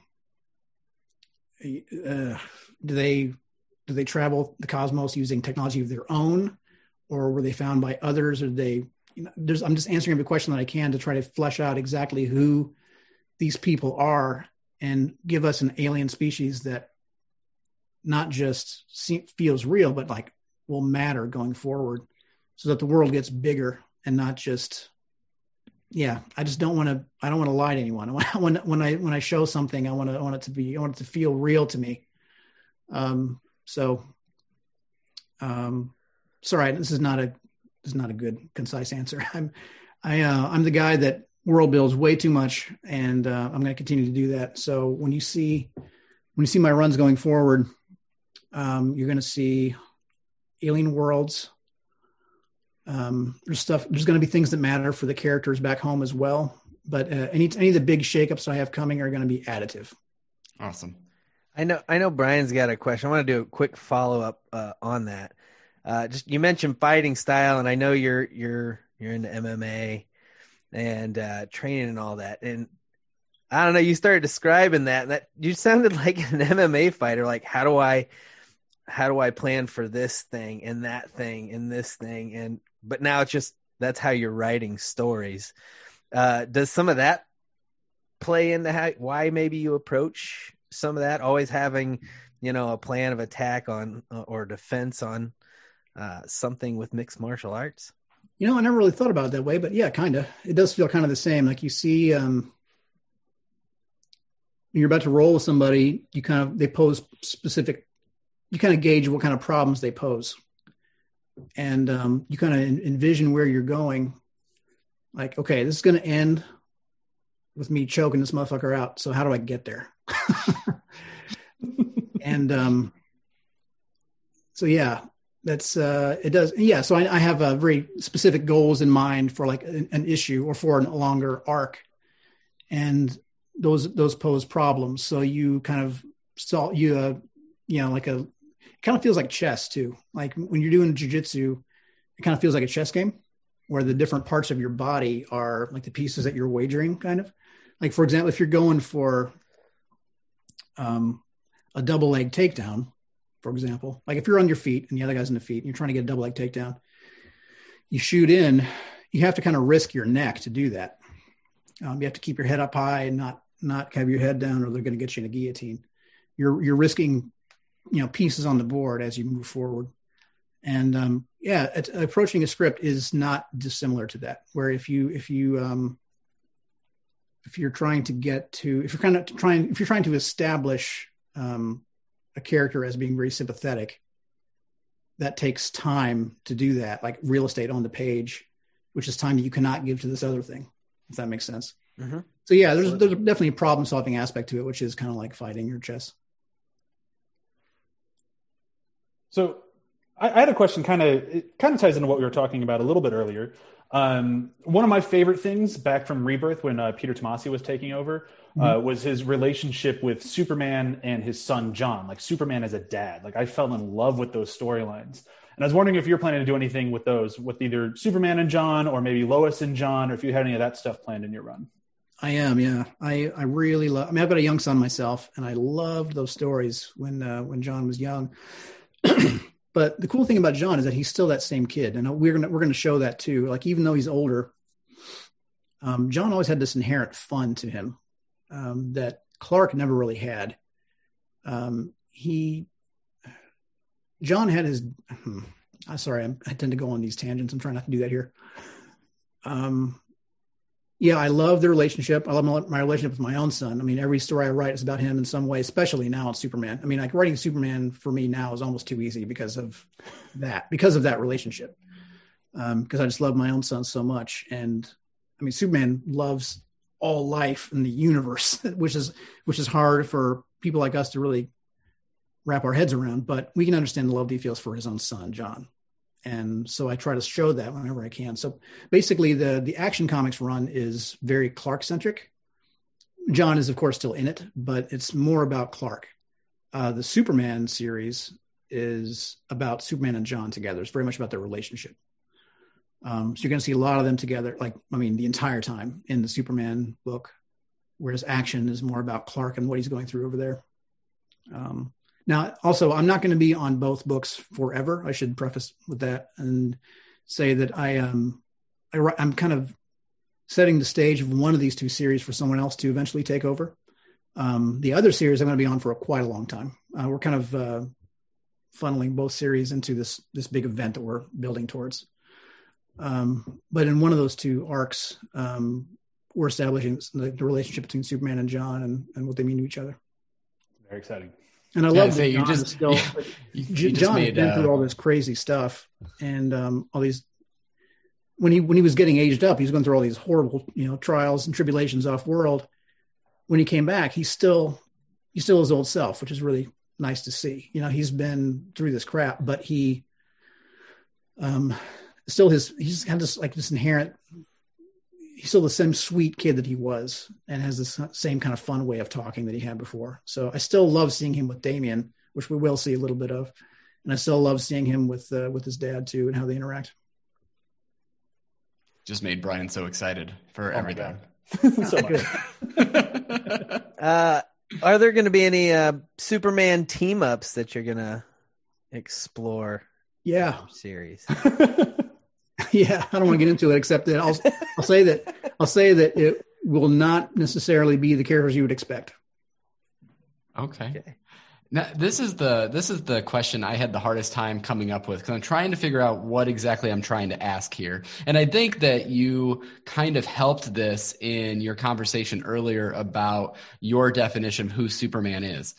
Uh, do they do they travel the cosmos using technology of their own, or were they found by others? Or they, you know, there's, I'm just answering every question that I can to try to flesh out exactly who these people are and give us an alien species that not just see, feels real, but like will matter going forward, so that the world gets bigger and not just. Yeah, I just don't want to. I don't want to lie to anyone. When when I when I show something, I want to I want it to be. I want it to feel real to me. Um. So. Um. Sorry, this is not a this is not a good concise answer. I'm I uh, I'm the guy that world builds way too much, and uh, I'm going to continue to do that. So when you see when you see my runs going forward, um, you're going to see alien worlds. Um, there's stuff, there's going to be things that matter for the characters back home as well. But uh, any, any of the big shakeups I have coming are going to be additive. Awesome. I know, I know Brian's got a question. I want to do a quick follow up uh, on that. Uh, just, you mentioned fighting style, and I know you're, you're, you're into M M A and uh, training and all that. And I don't know, you started describing that, and that you sounded like an M M A fighter. Like, how do I, how do I plan for this thing and that thing and this thing? And, but now it's just, that's how you're writing stories. Uh, does some of that play into how, why maybe you approach some of that, always having, you know, a plan of attack on uh, or defense on uh, something with mixed martial arts? You know, I never really thought about it that way, but yeah, kind of. It does feel kind of the same. Like you see, um, when you're about to roll with somebody, you kind of, they pose specific, you kind of gauge what kind of problems they pose. and um, you kind of envision where you're going. Like, okay, this is going to end with me choking this motherfucker out. So how do I get there? and um, so, yeah, that's, uh, it does. Yeah. So I, I have a very specific goals in mind for like an, an issue or for a longer arc. And those, those pose problems. So you kind of saw you, uh, you know, like a, it kind of feels like chess too. Like when you're doing jiu-jitsu, it kind of feels like a chess game where the different parts of your body are like the pieces that you're wagering kind of. Like, for example, if you're going for um, a double leg takedown, for example, like if you're on your feet and the other guy's in the feet and you're trying to get a double leg takedown, you shoot in, you have to kind of risk your neck to do that. Um, you have to keep your head up high and not, not have your head down or they're going to get you in a guillotine. You're, you're risking, you know, pieces on the board as you move forward. And um, yeah, it's, approaching a script is not dissimilar to that, where if you, if you, um, if you're trying to get to, if you're kind of trying, if you're trying to establish um, a character as being very sympathetic, that takes time to do that, like real estate on the page, which is time that you cannot give to this other thing, if that makes sense. Mm-hmm. So yeah, there's, there's definitely a problem solving aspect to it, which is kind of like fighting your chess. So I, I had a question, kind of, it kind of ties into what we were talking about a little bit earlier. Um, one of my favorite things back from Rebirth when uh, Peter Tomasi was taking over uh, mm-hmm. was his relationship with Superman and his son, John, like Superman as a dad. Like I fell in love with those storylines. And I was wondering if you're planning to do anything with those, with either Superman and John or maybe Lois and John, or if you had any of that stuff planned in your run. I am, yeah. I, I really love, I mean, I've got a young son myself and I loved those stories when, uh, when John was young. But the cool thing about John is that he's still that same kid. And we're going to, we're going to show that too. Like, even though he's older, um, John always had this inherent fun to him um, that Clark never really had. Um, he, John had his, hmm, I'm sorry, I'm, I tend to go on these tangents. I'm trying not to do that here. Um, yeah, I love the relationship. I love my, my relationship with my own son. I mean, every story I write is about him in some way, especially now on Superman. I mean, like writing Superman for me now is almost too easy because of that, because of that relationship. Um, because I just love my own son so much. And I mean, Superman loves all life in the universe, which is, which is hard for people like us to really wrap our heads around, but we can understand the love that he feels for his own son, John. And so I try to show that whenever I can. So basically the, the Action Comics run is very Clark centric. John is of course still in it, but it's more about Clark. Uh, the Superman series is about Superman and John together. It's very much about their relationship. Um, so you're going to see a lot of them together, like, I mean, the entire time in the Superman book, whereas Action is more about Clark and what he's going through over there. Um, Now, also, I'm not going to be on both books forever. I should preface with that and say that I um, I, I'm kind of setting the stage of one of these two series for someone else to eventually take over. Um, the other series I'm going to be on for a, quite a long time. Uh, we're kind of uh, funneling both series into this this big event that we're building towards. Um, but in one of those two arcs, um, we're establishing the, the relationship between Superman and John and, and what they mean to each other. Very exciting. And I love that you just still, you, you John made, has been uh, through all this crazy stuff, and um, all these. When he when he was getting aged up, he was going through all these horrible, you know, trials and tribulations off world. When he came back, he's still he's still his old self, which is really nice to see. You know, he's been through this crap, but he, um, still his he's had this like this inherent. He's still the same sweet kid that he was and has this same kind of fun way of talking that he had before. So I still love seeing him with Damian, which we will see a little bit of. And I still love seeing him with, uh, with his dad too, and how they interact. Just made Brian so excited for oh everything. So much. uh, are there going to be any uh, Superman team ups that you're going to explore? Yeah. Series. Yeah, I don't want to get into it, except that I'll I'll say that I'll say that it will not necessarily be the characters you would expect. Okay. okay. Now, this is the this is the question I had the hardest time coming up with, because I'm trying to figure out what exactly I'm trying to ask here. And I think that you kind of helped this in your conversation earlier about your definition of who Superman is.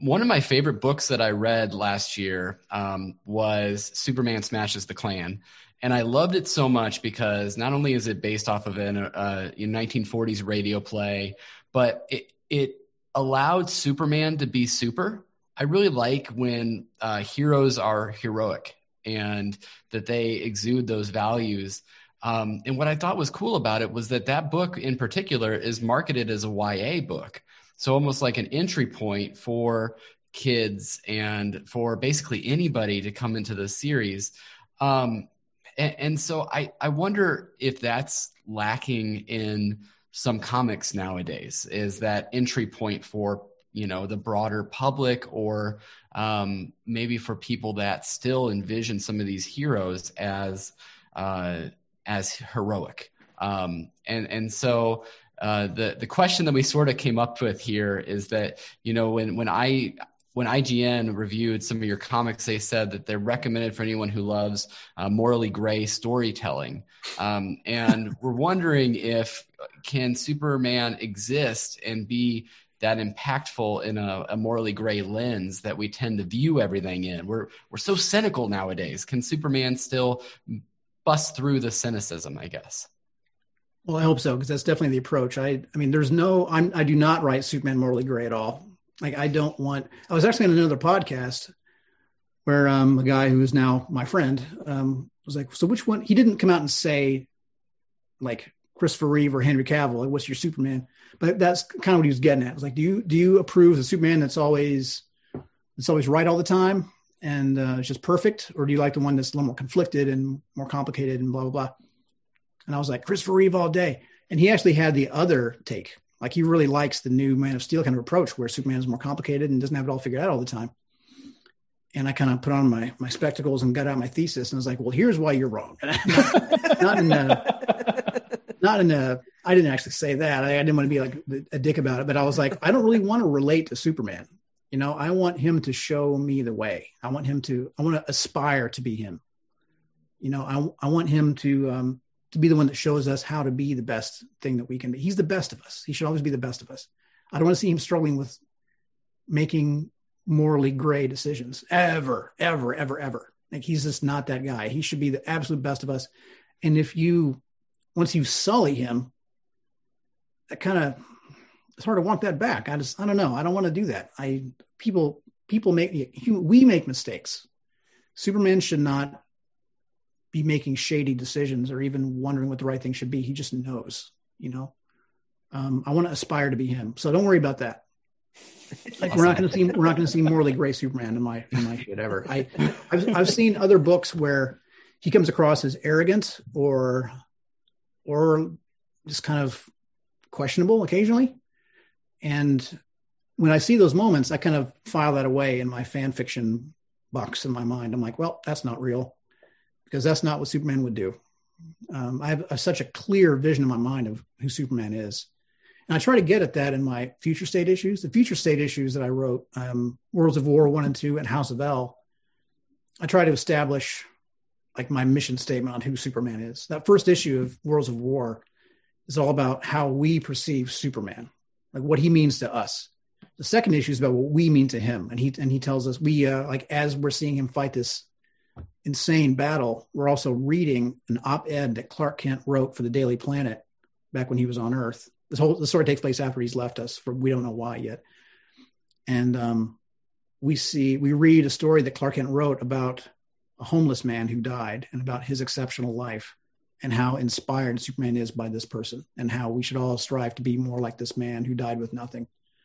one of my favorite books that I read last year um, was Superman Smashes the Klan. And I loved it so much because not only is it based off of an uh, nineteen forties radio play, but it, it allowed Superman to be super. I really like when uh, heroes are heroic and that they exude those values. Um, and what I thought was cool about it was that that book in particular is marketed as a Y A book. So almost like an entry point for kids and for basically anybody to come into the series. Um, and, and so I, I wonder if that's lacking in some comics nowadays, is that entry point for, you know, the broader public, or um, maybe for people that still envision some of these heroes as uh, as heroic. Um, and, and so Uh, the the question that we sort of came up with here is that, you know, when when I when I G N reviewed some of your comics, they said that they're recommended for anyone who loves uh, morally gray storytelling. Um, and we're wondering if can Superman exist and be that impactful in a, a morally gray lens that we tend to view everything in. We're we're so cynical nowadays. Can Superman still bust through the cynicism, I guess? Well, I hope so, because that's definitely the approach. I, I mean, there's no, I'm, I do not write Superman morally gray at all. Like, I don't want, I was actually on another podcast where um, a guy who is now my friend um, was like, so which one, he didn't come out and say like Christopher Reeve or Henry Cavill, like, what's your Superman? But that's kind of what he was getting at. It was like, do you, do you approve the Superman that's always, that's always right all the time and uh, it's just perfect? Or do you like the one that's a little more conflicted and more complicated and blah, blah, blah? And I was like, Christopher Reeve all day. And he actually had the other take. Like, he really likes the new Man of Steel kind of approach where Superman is more complicated and doesn't have it all figured out all the time. And I kind of put on my my spectacles and got out my thesis. And I was like, well, here's why you're wrong. not, not in a, not in a, I didn't actually say that. I, I didn't want to be like a dick about it. But I was like, I don't really want to relate to Superman. You know, I want him to show me the way. I want him to, I want to aspire to be him. You know, I I want him to, um, to be the one that shows us how to be the best thing that we can be. He's the best of us. He should always be the best of us. I don't want to see him struggling with making morally gray decisions ever, ever, ever, ever. Like, he's just not that guy. He should be the absolute best of us. And if you, once you sully him, that kind of, it's hard to want that back. I just, I don't know. I don't want to do that. I, people, people make, we make mistakes. Superman should not be making shady decisions or even wondering what the right thing should be. He just knows, you know. Um, I want to aspire to be him, so don't worry about that. Like, we're not going to see we're not going to see morally gray Superman in my in my shit ever. I I've, I've seen other books where he comes across as arrogant or or just kind of questionable occasionally, and when I see those moments, I kind of file that away in my fan fiction box in my mind. I'm like, well, that's not real. Because that's not what Superman would do. Um, I have a, such a clear vision in my mind of who Superman is. And I try to get at that in my future state issues. The future state issues that I wrote, um, Worlds of War one and two and House of El, I try to establish like my mission statement on who Superman is. That first issue of Worlds of War is all about how we perceive Superman, like what he means to us. The second issue is about what we mean to him. And he, and he tells us we, uh, like, as we're seeing him fight this insane battle, we're also reading an op-ed that Clark Kent wrote for the Daily Planet back when he was on Earth. This whole the story takes place after he's left us, for we don't know why yet. And um, we see we read a story that Clark Kent wrote about a homeless man who died and about his exceptional life and how inspired Superman is by this person and how we should all strive to be more like this man who died with nothing.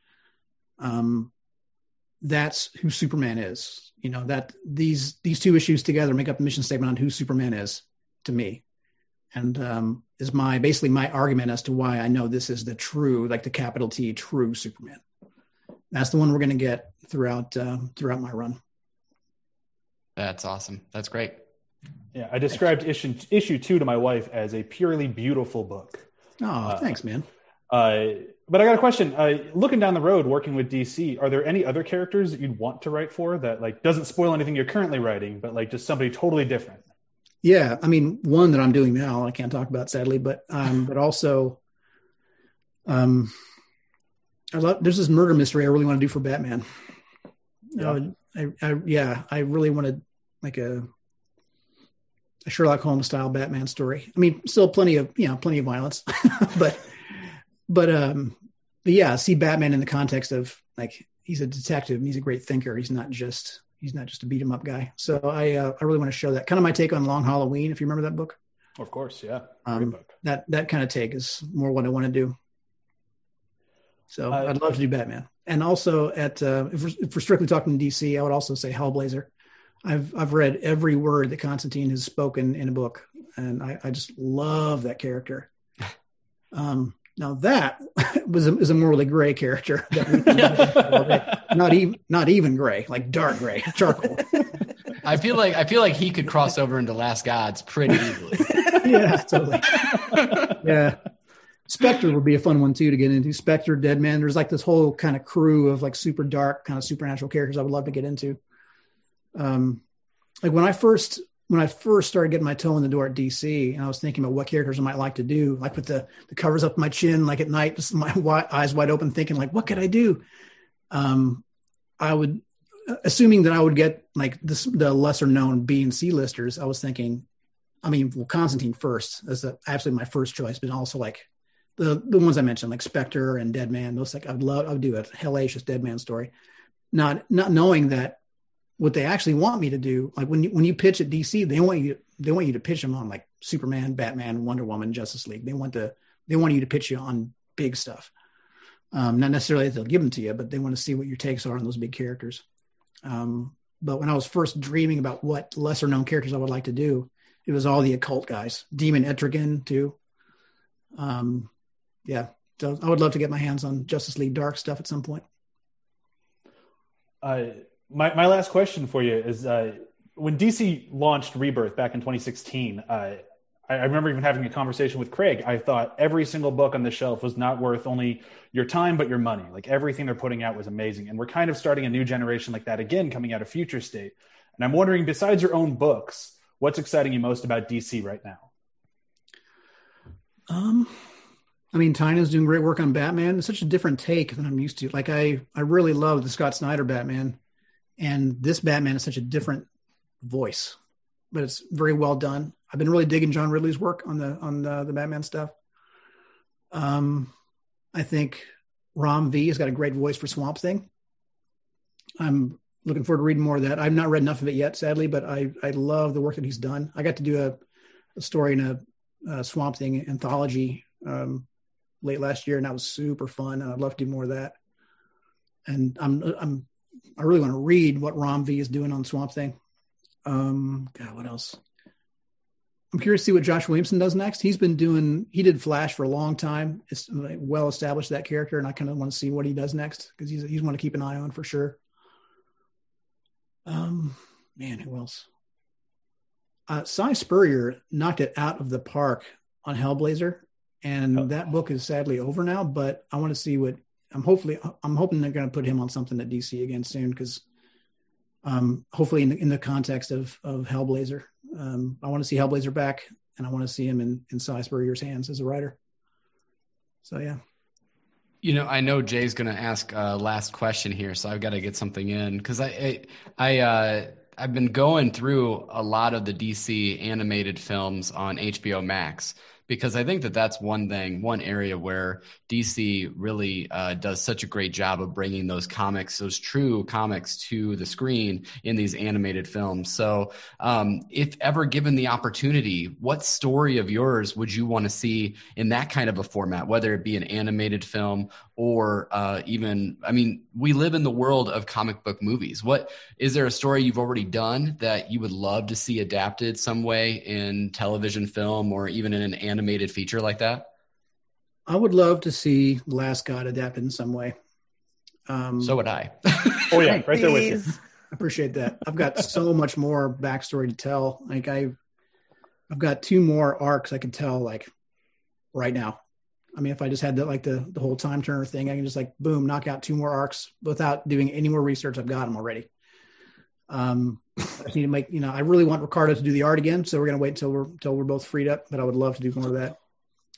Um, that's who Superman is. You know, that these these two issues together make up a mission statement on who Superman is to me, and um, is my basically my argument as to why I know this is the true, like the capital T, true Superman. That's the one we're going to get throughout uh, throughout my run. That's awesome. That's great. Yeah, I described issue issue two to my wife as a purely beautiful book. Oh, uh, thanks, man. Uh, but I got a question. Uh, looking down the road, working with D C, are there any other characters that you'd want to write for that like doesn't spoil anything you're currently writing, but like just somebody totally different? Yeah, I mean, one that I'm doing now, I can't talk about sadly, but um, but also, um, I love, there's this murder mystery I really want to do for Batman. I would, I, I, yeah, I really wanted like a, a Sherlock Holmes style Batman story. I mean, still plenty of, you know, plenty of violence, but, but, um, but yeah, see Batman in the context of like, he's a detective and he's a great thinker. He's not just, he's not just a beat 'em up guy. So I, uh, I really want to show that. Kind of my take on Long Halloween, if you remember that book. Of course, yeah. Um, book. That, that kind of take is more what I want to do. So Uh, I'd love to do Batman. And also at, uh, if we're, if we're strictly talking D C, I would also say Hellblazer. I've, I've read every word that Constantine has spoken in a book, and I, I just love that character. Um, now that was a, is a morally gray character. That we, not even, not even gray, like dark gray, charcoal. I feel like I feel like he could cross over into Last Gods pretty easily. Yeah, totally. Yeah. Spectre would be a fun one too to get into. Spectre, Deadman. There's like this whole kind of crew of like super dark, kind of supernatural characters I would love to get into. Um, like when I first when I first started getting my toe in the door at D C, and I was thinking about what characters I might like to do, like with the the covers up my chin, like at night, just my wide, eyes wide open, thinking like, what could I do? Um, I would, assuming that I would get like this, the lesser known B and C listers. I was thinking, I mean, well, Constantine first as the, absolutely my first choice, but also like the the ones I mentioned, like Spectre and Deadman. Those like I'd love, I would do a hellacious Deadman story, not not knowing that what they actually want me to do. Like when you when you pitch at D C, they want you they want you to pitch them on like Superman, Batman, Wonder Woman, Justice League. They want to they want you to pitch you on big stuff. Um, not necessarily that they'll give them to you, but they want to see what your takes are on those big characters. Um, but when I was first dreaming about what lesser known characters I would like to do, it was all the occult guys, Demon Etrigan too. Um, yeah, so I would love to get my hands on Justice League Dark stuff at some point. Uh, my my last question for you is: uh, when D C launched Rebirth back in twenty sixteen, uh, I, I remember even having a conversation with Craig. I thought every single book on the shelf was not worth only your time but your money. Like everything they're putting out was amazing, and we're kind of starting a new generation like that again, coming out of Future State. And I'm wondering, besides your own books, what's exciting you most about D C right now? Um, I mean, Tyna's doing great work on Batman. It's such a different take than I'm used to. Like I, I really love the Scott Snyder Batman, and this Batman is such a different voice, but it's very well done. I've been really digging John Ridley's work on the on the, the Batman stuff. Um, I think Ram V has got a great voice for Swamp Thing. I'm looking forward to reading more of that. I've not read enough of it yet, sadly, but I I love the work that he's done. I got to do a, a story in a, a Swamp Thing anthology um, late last year, and that was super fun. And I'd love to do more of that. And I'm I'm I really want to read what Ram V is doing on Swamp Thing. Um, God, what else? I'm curious to see what Josh Williamson does next. He's been doing, he did Flash for a long time. It's like well established, that character, and I kind of want to see what he does next because he's he's one to keep an eye on for sure. Um, man, who else? Uh, Cy Spurrier knocked it out of the park on Hellblazer, and oh. that book is sadly over now. But I want to see what I'm hopefully I'm hoping they're going to put him on something at D C again soon because um, hopefully in the in the context of of Hellblazer. Um, I want to see Hellblazer back, and I want to see him in, in Cy Spurrier's hands as a writer. So, yeah. You know, I know Jay's going to ask a last question here, so I've got to get something in because I, I, I uh, I've been going through a lot of the D C animated films on H B O Max because I think that that's one thing, one area where D C really uh, does such a great job of bringing those comics, those true comics to the screen in these animated films. So um, if ever given the opportunity, what story of yours would you want to see in that kind of a format, whether it be an animated film or uh, even, I mean, we live in the world of comic book movies. What, is there a story you've already done that you would love to see adapted some way in television, film, or even in an animated feature like that? I would love to see The Last God adapted in some way. Um, so would I. Oh yeah, right there with you. I appreciate that. I've got so much more backstory to tell. Like I, I've got two more arcs I can tell like right now. I mean, if I just had the, like the, the whole time turner thing, I can just like, boom, knock out two more arcs without doing any more research. I've got them already. Um, I just need to make, you know, I really want Ricardo to do the art again. So we're going to wait until we're, until we're both freed up, but I would love to do more of that.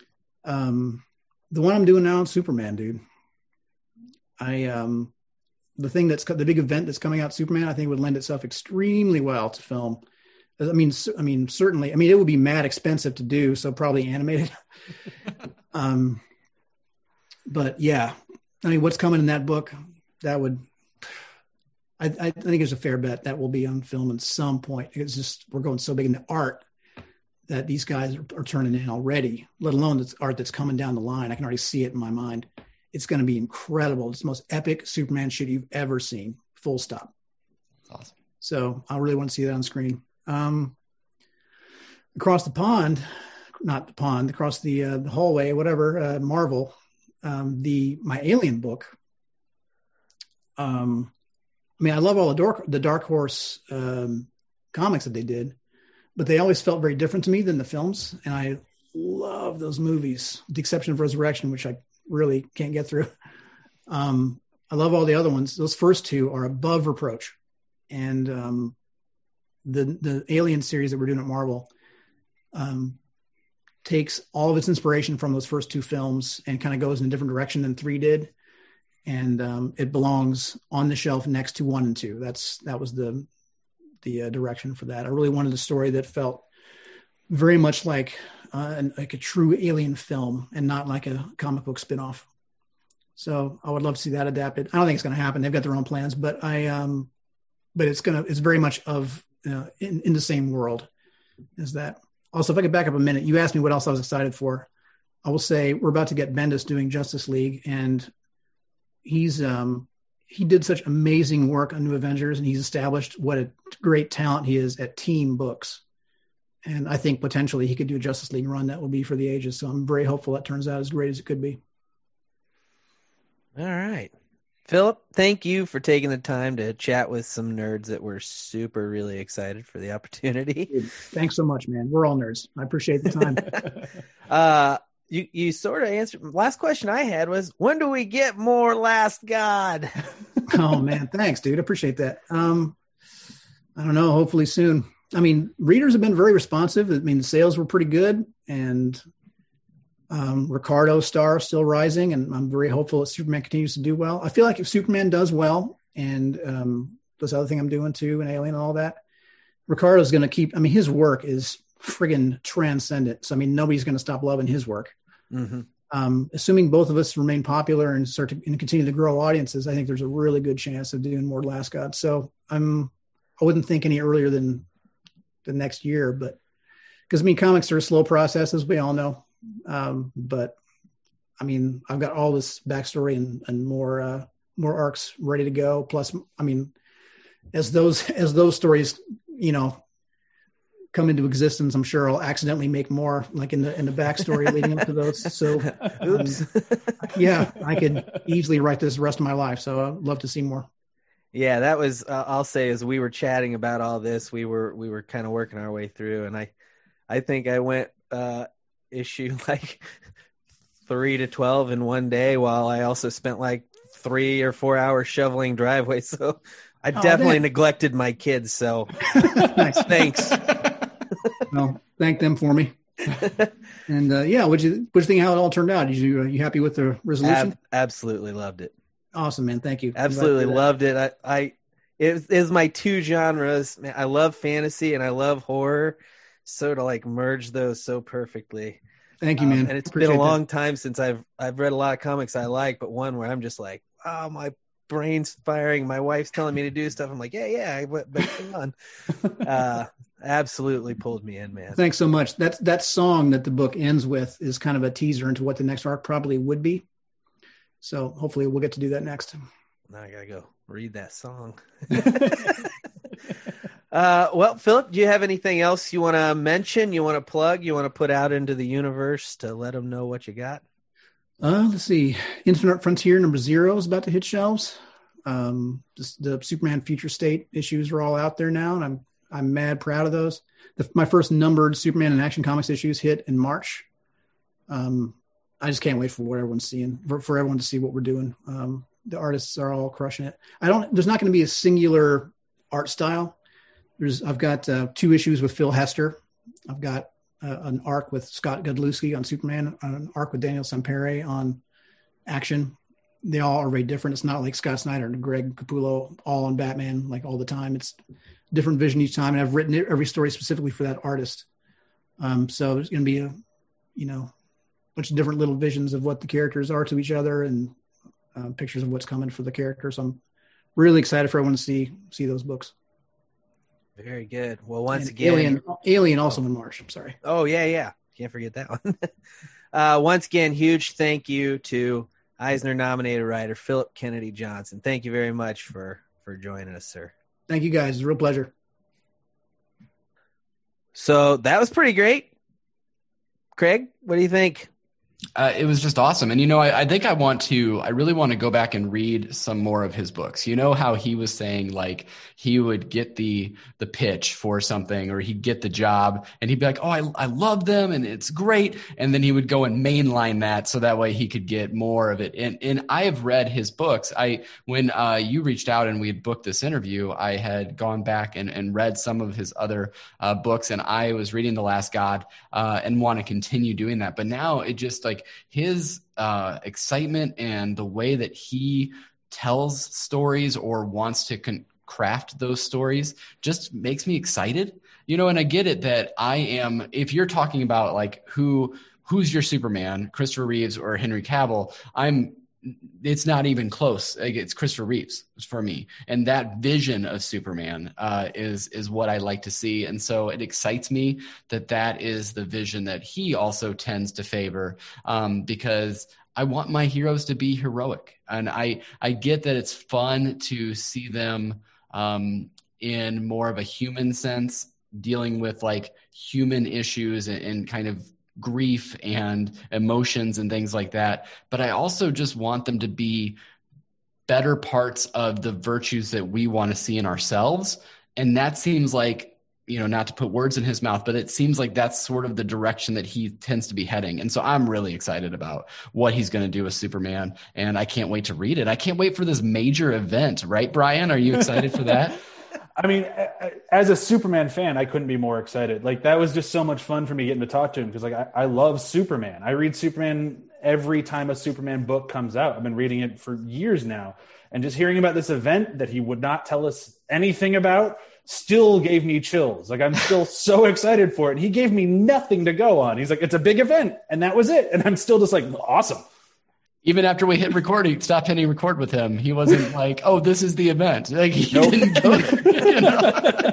Um, the one I'm doing now is Superman, dude. I, um, the thing that's the big event that's coming out, Superman, I think would lend itself extremely well to film. I mean, I mean, certainly, I mean, it would be mad expensive to do, so probably animated. um, but yeah, I mean, what's coming in that book, that would, I, I think it's a fair bet that will be on film at some point. It's just, we're going so big in the art that these guys are, are turning in already, let alone the art that's coming down the line. I can already see it in my mind. It's going to be incredible. It's the most epic Superman shit you've ever seen, full stop. That's awesome. So I really want to see that on screen. Um, across the pond, not the pond, across the, uh, the hallway, whatever, uh, Marvel, um, the, my Alien book. Um, I mean, I love all the dark, the Dark Horse, um, comics that they did, but they always felt very different to me than the films. And I love those movies, with the exception of Resurrection, which I really can't get through. Um, I love all the other ones. Those first two are above reproach. And, um, the, the Alien series that we're doing at Marvel, um, takes all of its inspiration from those first two films and kind of goes in a different direction than three did. And, um, it belongs on the shelf next to one and two. That's, that was the, the uh, direction for that. I really wanted a story that felt very much like, uh, an, like a true Alien film and not like a comic book spinoff. So I would love to see that adapted. I don't think it's going to happen. They've got their own plans, but I, um, but it's going to, it's very much of, uh, in, in the same world as that. Also, if I could back up a minute, you asked me what else I was excited for. I will say we're about to get Bendis doing Justice League, and he's, um, he did such amazing work on New Avengers, and he's established what a great talent he is at team books. And I think potentially he could do a Justice League run that will be for the ages. So I'm very hopeful that turns out as great as it could be. All right. Philip, thank you for taking the time to chat with some nerds that were super really excited for the opportunity. Dude, thanks so much, man. We're all nerds. I appreciate the time. uh, you, you sort of answered. Last question I had was, when do we get more Last God? Oh man, thanks, dude. I appreciate that. Um, I don't know. Hopefully soon. I mean, readers have been very responsive. I mean, the sales were pretty good, and um, Ricardo's star still rising, and I'm very hopeful that Superman continues to do well. I feel like if Superman does well, and um, this other thing I'm doing too, and Alien and all that, Ricardo's going to keep. I mean, his work is friggin' transcendent. So I mean, nobody's going to stop loving his work. Mm-hmm. Um, assuming both of us remain popular and start to and continue to grow audiences, I think there's a really good chance of doing more Last God. So I'm, I wouldn't think any earlier than the next year, but because I mean, comics are a slow process, as we all know. Um, but I mean, I've got all this backstory and, and more, uh, more arcs ready to go. Plus, I mean, as those, as those stories, you know, come into existence, I'm sure I'll accidentally make more, like in the in the backstory leading up to those. So, oops, um, yeah, I could easily write this the rest of my life. So I'd love to see more. Yeah, that was. Uh, I'll say, as we were chatting about all this, we were we were kind of working our way through, and I, I think I went uh, issue like three to twelve in one day, while I also spent like three or four hours shoveling driveways. So I oh, definitely man. neglected my kids. So Nice. Thanks. Well, thank them for me. And uh, yeah, what'd you what'd you think how it all turned out? Did you uh, you happy with the resolution? Ab- absolutely loved it. Awesome, man. Thank you. Absolutely loved it. I, I it is my two genres. Man, I love fantasy and I love horror. So to like merge those so perfectly. Thank you, man. Um, and it's Appreciate been a long that. time since I've I've read a lot of comics I like, but one where I'm just like, oh, my brain's firing. My wife's telling me to do stuff. I'm like, yeah, yeah, but, but come on. Uh, absolutely pulled me in, man. Thanks so much. That that song that the book ends with is kind of a teaser into what the next arc probably would be. So hopefully we'll get to do that next. Now I gotta go read that song. uh, well, Philip, do you have anything else you want to mention? You want to plug? You want to put out into the universe to let them know what you got? Uh, let's see. Infinite Frontier number zero is about to hit shelves. Um, this, the Superman Future State issues are all out there now, and I'm I'm mad proud of those. The, my first numbered Superman and Action Comics issues hit in March. Um, I just can't wait for what everyone's seeing, for, for everyone to see what we're doing. Um, the artists are all crushing it. I don't. There's not going to be a singular art style. There's. I've got uh, two issues with Phil Hester. I've got uh, an arc with Scott Godlewski on Superman, an arc with Daniel Sampere on Action, they all are very different. It's not like Scott Snyder and Greg Capullo all on Batman like all the time. It's different vision each time, and I've written every story specifically for that artist. Um, so there's going to be a, you know, bunch of different little visions of what the characters are to each other, and uh, pictures of what's coming for the characters. So I'm really excited for everyone to see see those books. Very good. Well, once and again, Alien, Alien also in March. I'm sorry. Oh yeah, yeah. Can't forget that one. uh, once again, huge thank you to Eisner-nominated writer Philip Kennedy Johnson. Thank you very much for for joining us, sir. Thank you, guys. It's a real pleasure. So that was pretty great. Craig, what do you think? Uh, it was just awesome. And, you know, I, I think I want to, I really want to go back and read some more of his books. You know how he was saying, like, he would get the the pitch for something, or he'd get the job and he'd be like, oh, I, I love them and it's great. And then he would go and mainline that so that way he could get more of it. And and I have read his books. I When uh, you reached out and we had booked this interview, I had gone back and, and read some of his other uh, books, and I was reading The Last God uh, and want to continue doing that. But now it just, like, his uh, excitement and the way that he tells stories or wants to con- craft those stories just makes me excited, you know. And I get it that I am, if you're talking about like who, who's your Superman, Christopher Reeves or Henry Cavill, I'm, it's not even close. Like, it's Christopher Reeves for me. And that vision of Superman uh, is, is what I like to see. And so it excites me that that is the vision that he also tends to favor, um, because I want my heroes to be heroic. And I, I get that it's fun to see them um, in more of a human sense, dealing with like human issues and, and kind of grief and emotions and things like that. But I also just want them to be better parts of the virtues that we want to see in ourselves. And that seems like, you know, not to put words in his mouth, but it seems like that's sort of the direction that he tends to be heading. And so I'm really excited about what he's going to do with Superman. And I can't wait to read it. I can't wait for this major event, right, Brian? Are you excited for that? I mean, as a Superman fan, I couldn't be more excited. Like, that was just so much fun for me getting to talk to him, because like I, I love Superman. I read Superman every time a Superman book comes out. I've been reading it for years now. And just hearing about this event that he would not tell us anything about still gave me chills. Like, I'm still so excited for it. And he gave me nothing to go on. He's like, it's a big event. And that was it. And I'm still just like, awesome. Even after we hit recording, stopped hitting record with him, he wasn't like, oh, this is the event. Like, he nope. didn't go there. You know?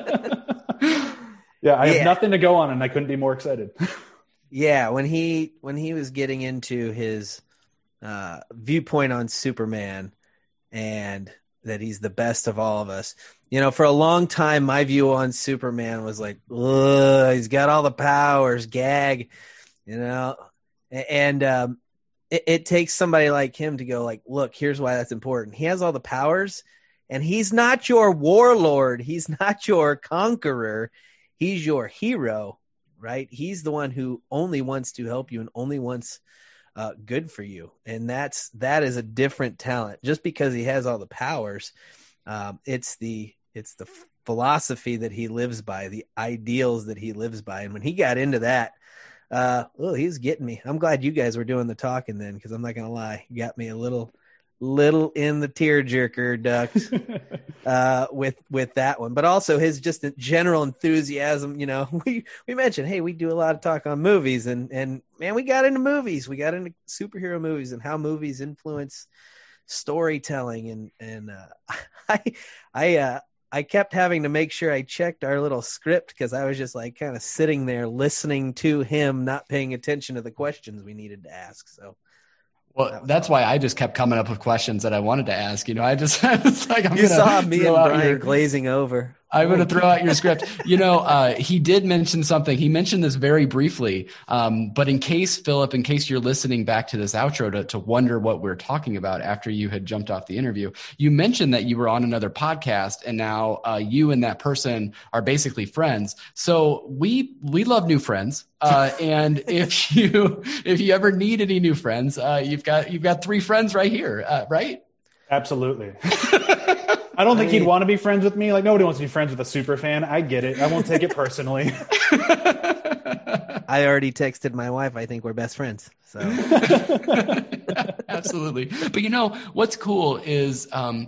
Yeah, I have Yeah. nothing to go on, and I couldn't be more excited. Yeah, when he when he was getting into his uh, viewpoint on Superman and that he's the best of all of us, you know, for a long time, my view on Superman was like, ugh, he's got all the powers, gag, you know, and um, it, it takes somebody like him to go like, look, here's why that's important. He has all the powers, and he's not your warlord. He's not your conqueror. He's your hero, right? He's the one who only wants to help you and only wants uh, good for you. And that's, that is a different talent. Just because he has all the powers, um, it's the, it's the philosophy that he lives by, the ideals that he lives by. And when he got into that, uh, oh, he's getting me. I'm glad you guys were doing the talking then, because I'm not going to lie. You got me a little, little in the tearjerker duct uh, with with that one, but also his just general enthusiasm. You know, we we mentioned, hey, we do a lot of talk on movies, and and man, we got into movies, we got into superhero movies and how movies influence storytelling, and and uh, I I uh, I kept having to make sure I checked our little script, because I was just like kind of sitting there listening to him, not paying attention to the questions we needed to ask. So. Well, that's why I just kept coming up with questions that I wanted to ask. You know, I just I was like, I'm you gonna saw me and Brian your, glazing over. I'm going to throw out your script. You know, uh, he did mention something. He mentioned this very briefly, um, but in case, Philip, in case you're listening back to this outro to, to wonder what we're talking about after you had jumped off the interview, you mentioned that you were on another podcast, and now uh, you and that person are basically friends. So we we love new friends. Uh, and if you if you ever need any new friends, uh, you've got you've got three friends right here, uh, right? Absolutely. I don't think I mean, he'd want to be friends with me. Like, nobody wants to be friends with a super fan. I get it. I won't take it personally. I already texted my wife. I think we're best friends. So absolutely. But you know, what's cool is, um,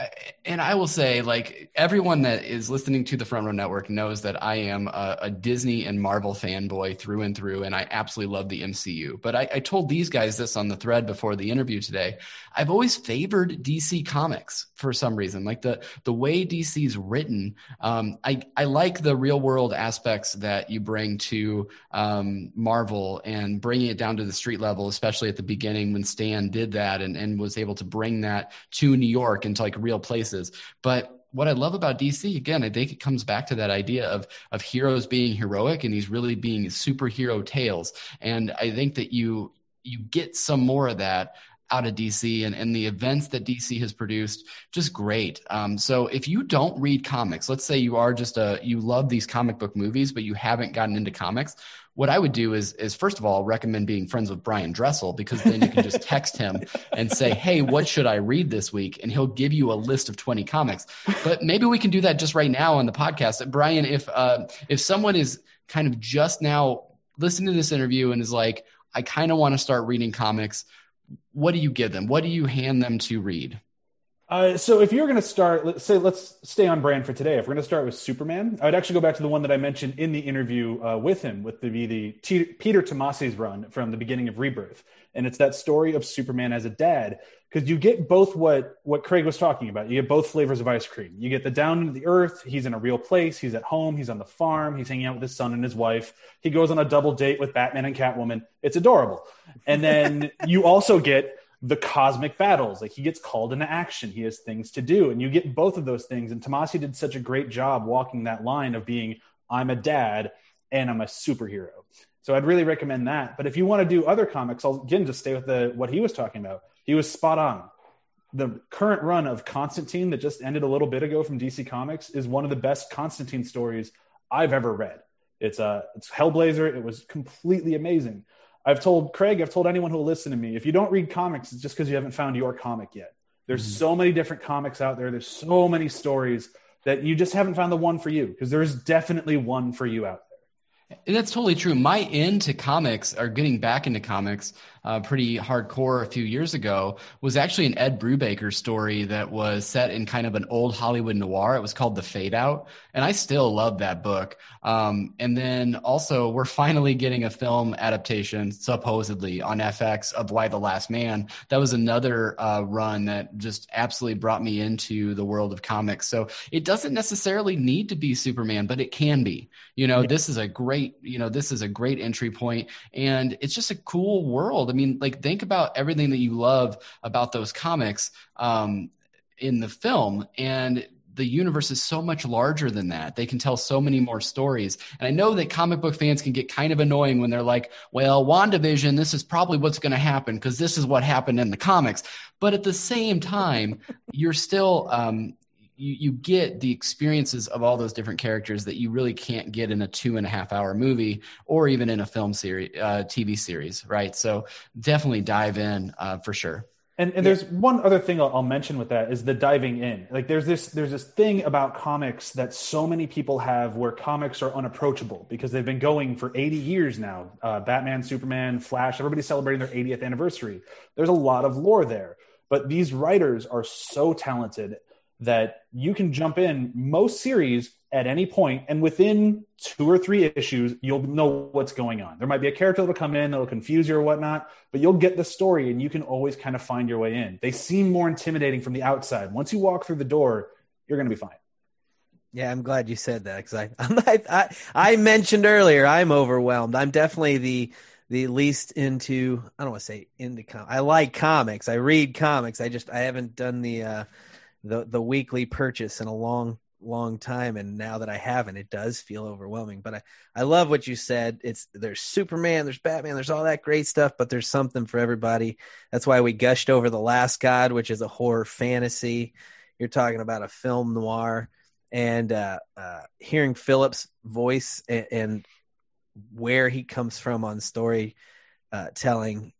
and I will say, like, everyone that is listening to the Front Row Network knows that I am a, a Disney and Marvel fanboy through and through, and I absolutely love the M C U. But I, I told these guys this on the thread before the interview today. I've always favored D C Comics for some reason. Like the the way D C's written, um, I, I like the real world aspects that you bring to um, Marvel and bringing it down to the street level, especially at the beginning when Stan did that and, and was able to bring that to New York and to like real places. But what I love about D C, again, I think it comes back to that idea of of heroes being heroic and these really being superhero tales. And I think that you you get some more of that out of D C and, and the events that D C has produced, just great. Um, so if you don't read comics, let's say you are just a, you love these comic book movies, but you haven't gotten into comics, what I would do is, is first of all, recommend being friends with Brian Dressel, because then you can just text him and say, hey, what should I read this week? And he'll give you a list of twenty comics. But maybe we can do that just right now on the podcast. Brian, if, uh, if someone is kind of just now listening to this interview and is like, I kind of want to start reading comics, what do you give them? What do you hand them to read? Uh, so if you're going to start, let's say, let's stay on brand for today. If we're going to start with Superman, I would actually go back to the one that I mentioned in the interview uh, with him, with the, the T- Peter Tomasi's run from the beginning of Rebirth. And it's that story of Superman as a dad, because you get both what, what Craig was talking about. You get both flavors of ice cream. You get the down to the earth. He's in a real place. He's at home. He's on the farm. He's hanging out with his son and his wife. He goes on a double date with Batman and Catwoman. It's adorable. And then you also get the cosmic battles. Like, he gets called into action. He has things to do. And you get both of those things. And Tomasi did such a great job walking that line of being, I'm a dad and I'm a superhero. So I'd really recommend that. But if you want to do other comics, I'll again just stay with the what he was talking about. He was spot on. The current run of Constantine that just ended a little bit ago from D C Comics is one of the best Constantine stories I've ever read. It's a it's Hellblazer. It was completely amazing. I've told Craig, I've told anyone who will listen to me, if you don't read comics, it's just because you haven't found your comic yet. There's mm-hmm. so many different comics out there. There's so many stories that you just haven't found the one for you, because there's definitely one for you out there. And that's totally true. My into comics, or getting back into comics uh, pretty hardcore a few years ago, was actually an Ed Brubaker story that was set in kind of an old Hollywood noir. It was called The Fade Out. And I still love that book. Um, and then also we're finally getting a film adaptation, supposedly on F X, of Y the Last Man. That was another uh, run that just absolutely brought me into the world of comics. So it doesn't necessarily need to be Superman, but it can be. You know, yeah. this is a great, you know, this is a great entry point, and it's just a cool world. I mean, like, think about everything that you love about those comics um, in the film, and the universe is so much larger than that. They can tell so many more stories. And I know that comic book fans can get kind of annoying when they're like, well, WandaVision, this is probably what's going to happen because this is what happened in the comics. But at the same time, you're still um, you, you get the experiences of all those different characters that you really can't get in a two and a half hour movie or even in a film series, uh, T V series, right? So definitely dive in uh, for sure. And, and yeah. there's one other thing I'll, I'll mention with that is the diving in. Like, there's this there's this thing about comics that so many people have, where comics are unapproachable because they've been going for eighty years now. Uh, Batman, Superman, Flash, everybody's celebrating their eightieth anniversary. There's a lot of lore there. But these writers are so talented that you can jump in most series at any point, and within two or three issues, you'll know what's going on. There might be a character that'll come in that'll confuse you or whatnot, but you'll get the story and you can always kind of find your way in. They seem more intimidating from the outside. Once you walk through the door, you're going to be fine. Yeah, I'm glad you said that, because I, I I I mentioned earlier I'm overwhelmed. I'm definitely the the least into, I don't want to say into comics. I like comics. I read comics. I just I haven't done the uh, the the weekly purchase in a long long time, and now that I haven't, it does feel overwhelming. But I, I love what you said. It's there's Superman, there's Batman, there's all that great stuff, but there's something for everybody. That's why we gushed over The Last God, which is a horror fantasy. You're talking about a film noir, and uh, uh, hearing Philip's voice and, and where he comes from on story uh, telling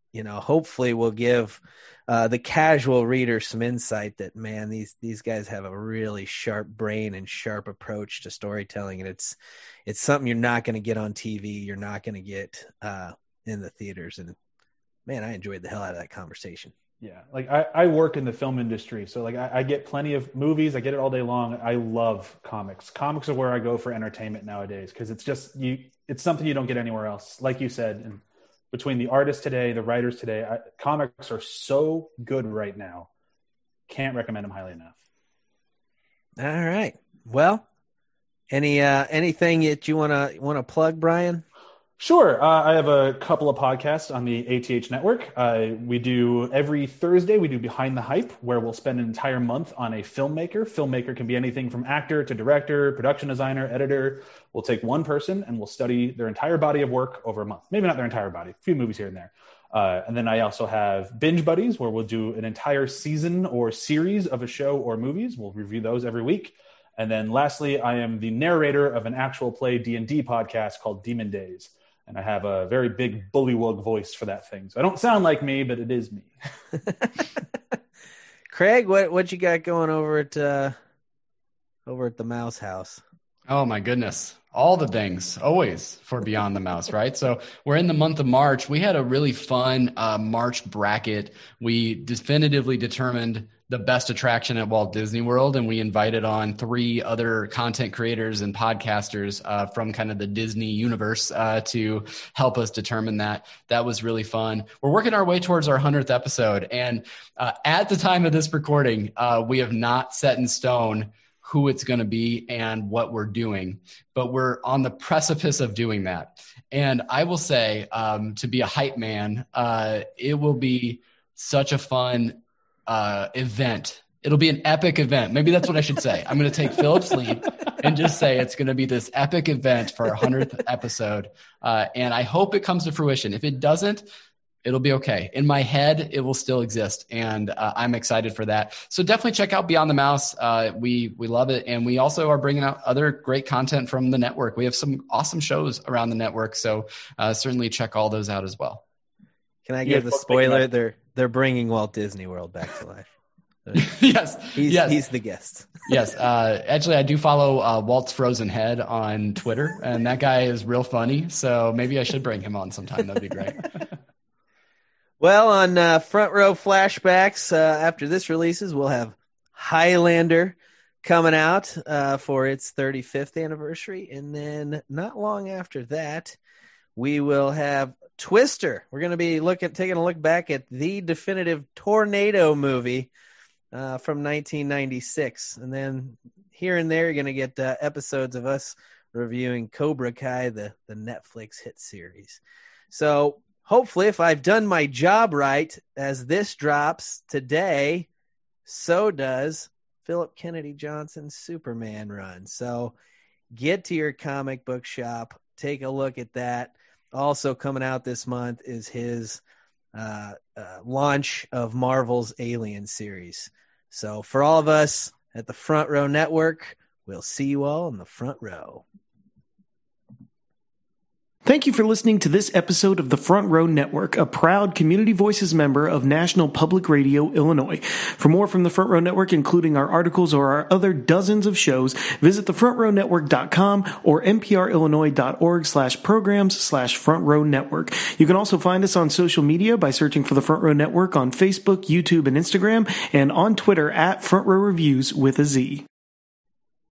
you know, hopefully will give uh, the casual reader some insight that, man, these these guys have a really sharp brain and sharp approach to storytelling, and it's it's something you're not going to get on T V. You're not going to get uh, in the theaters. And man, I enjoyed the hell out of that conversation. Yeah, like I, I work in the film industry, so like I, I get plenty of movies. I get it all day long. I love comics. Comics are where I go for entertainment nowadays because it's just you. It's something you don't get anywhere else. Like you said, and between the artists today, the writers today, I, comics are so good right now. Can't recommend them highly enough. All right. Well, any uh, anything that you wanna wanna plug, Brian? Sure. Uh, I have a couple of podcasts on the A T H network. Uh, we do every Thursday, we do Behind the Hype, where we'll spend an entire month on a filmmaker. Filmmaker can be anything from actor to director, production designer, editor. We'll take one person and we'll study their entire body of work over a month. Maybe not their entire body, a few movies here and there. Uh, and then I also have Binge Buddies, where we'll do an entire season or series of a show or movies. We'll review those every week. And then lastly, I am the narrator of an actual play D and D podcast called Demon Days. And I have a very big bullywug voice for that thing. So I don't sound like me, but it is me. Craig, what what you got going over at uh, over at the Mouse House? Oh my goodness. All the things, always for Beyond the Mouse, right? So we're in the month of March. We had a really fun uh, March bracket. We definitively determined the best attraction at Walt Disney World, and we invited on three other content creators and podcasters uh, from kind of the Disney universe uh, to help us determine that. That was really fun. We're working our way towards our hundredth episode, and uh, at the time of this recording, uh, we have not set in stone who it's going to be and what we're doing, but we're on the precipice of doing that. And I will say, um, to be a hype man, uh, it will be such a fun uh, event. It'll be an epic event. Maybe that's what I should say. I'm going to take Philip's lead and just say it's going to be this epic event for our hundredth episode. Uh, and I hope it comes to fruition. If it doesn't, it'll be okay. In my head, it will still exist, and uh, I'm excited for that. So definitely check out Beyond the Mouse. Uh, we we love it, and we also are bringing out other great content from the network. We have some awesome shows around the network, so uh, certainly check all those out as well. Can I give yeah, the spoiler? They're they're bringing Walt Disney World back to life. yes, he's yes. he's the guest. yes, uh, actually, I do follow uh, Walt's Frozen Head on Twitter, and that guy is real funny. So maybe I should bring him on sometime. That'd be great. Well, on uh, Front Row Flashbacks, uh, after this releases, we'll have Highlander coming out uh, for its thirty-fifth anniversary. And then not long after that, we will have Twister. We're going to be looking, taking a look back at the definitive Tornado movie uh, from nineteen ninety-six. And then here and there, you're going to get uh, episodes of us reviewing Cobra Kai, the, the Netflix hit series. So hopefully, if I've done my job right, as this drops today, so does Philip Kennedy Johnson's Superman run. So get to your comic book shop, take a look at that. Also coming out this month is his uh, uh, launch of Marvel's Alien series. So for all of us at the Front Row Network, we'll see you all in the front row. Thank you for listening to this episode of the Front Row Network, a proud Community Voices member of National Public Radio, Illinois. For more from the Front Row Network, including our articles or our other dozens of shows, visit the front row network dot com or nprillinois.org slash programs slash Front Row Network. You can also find us on social media by searching for the Front Row Network on Facebook, YouTube, and Instagram, and on Twitter at Front Row Reviews with a Z.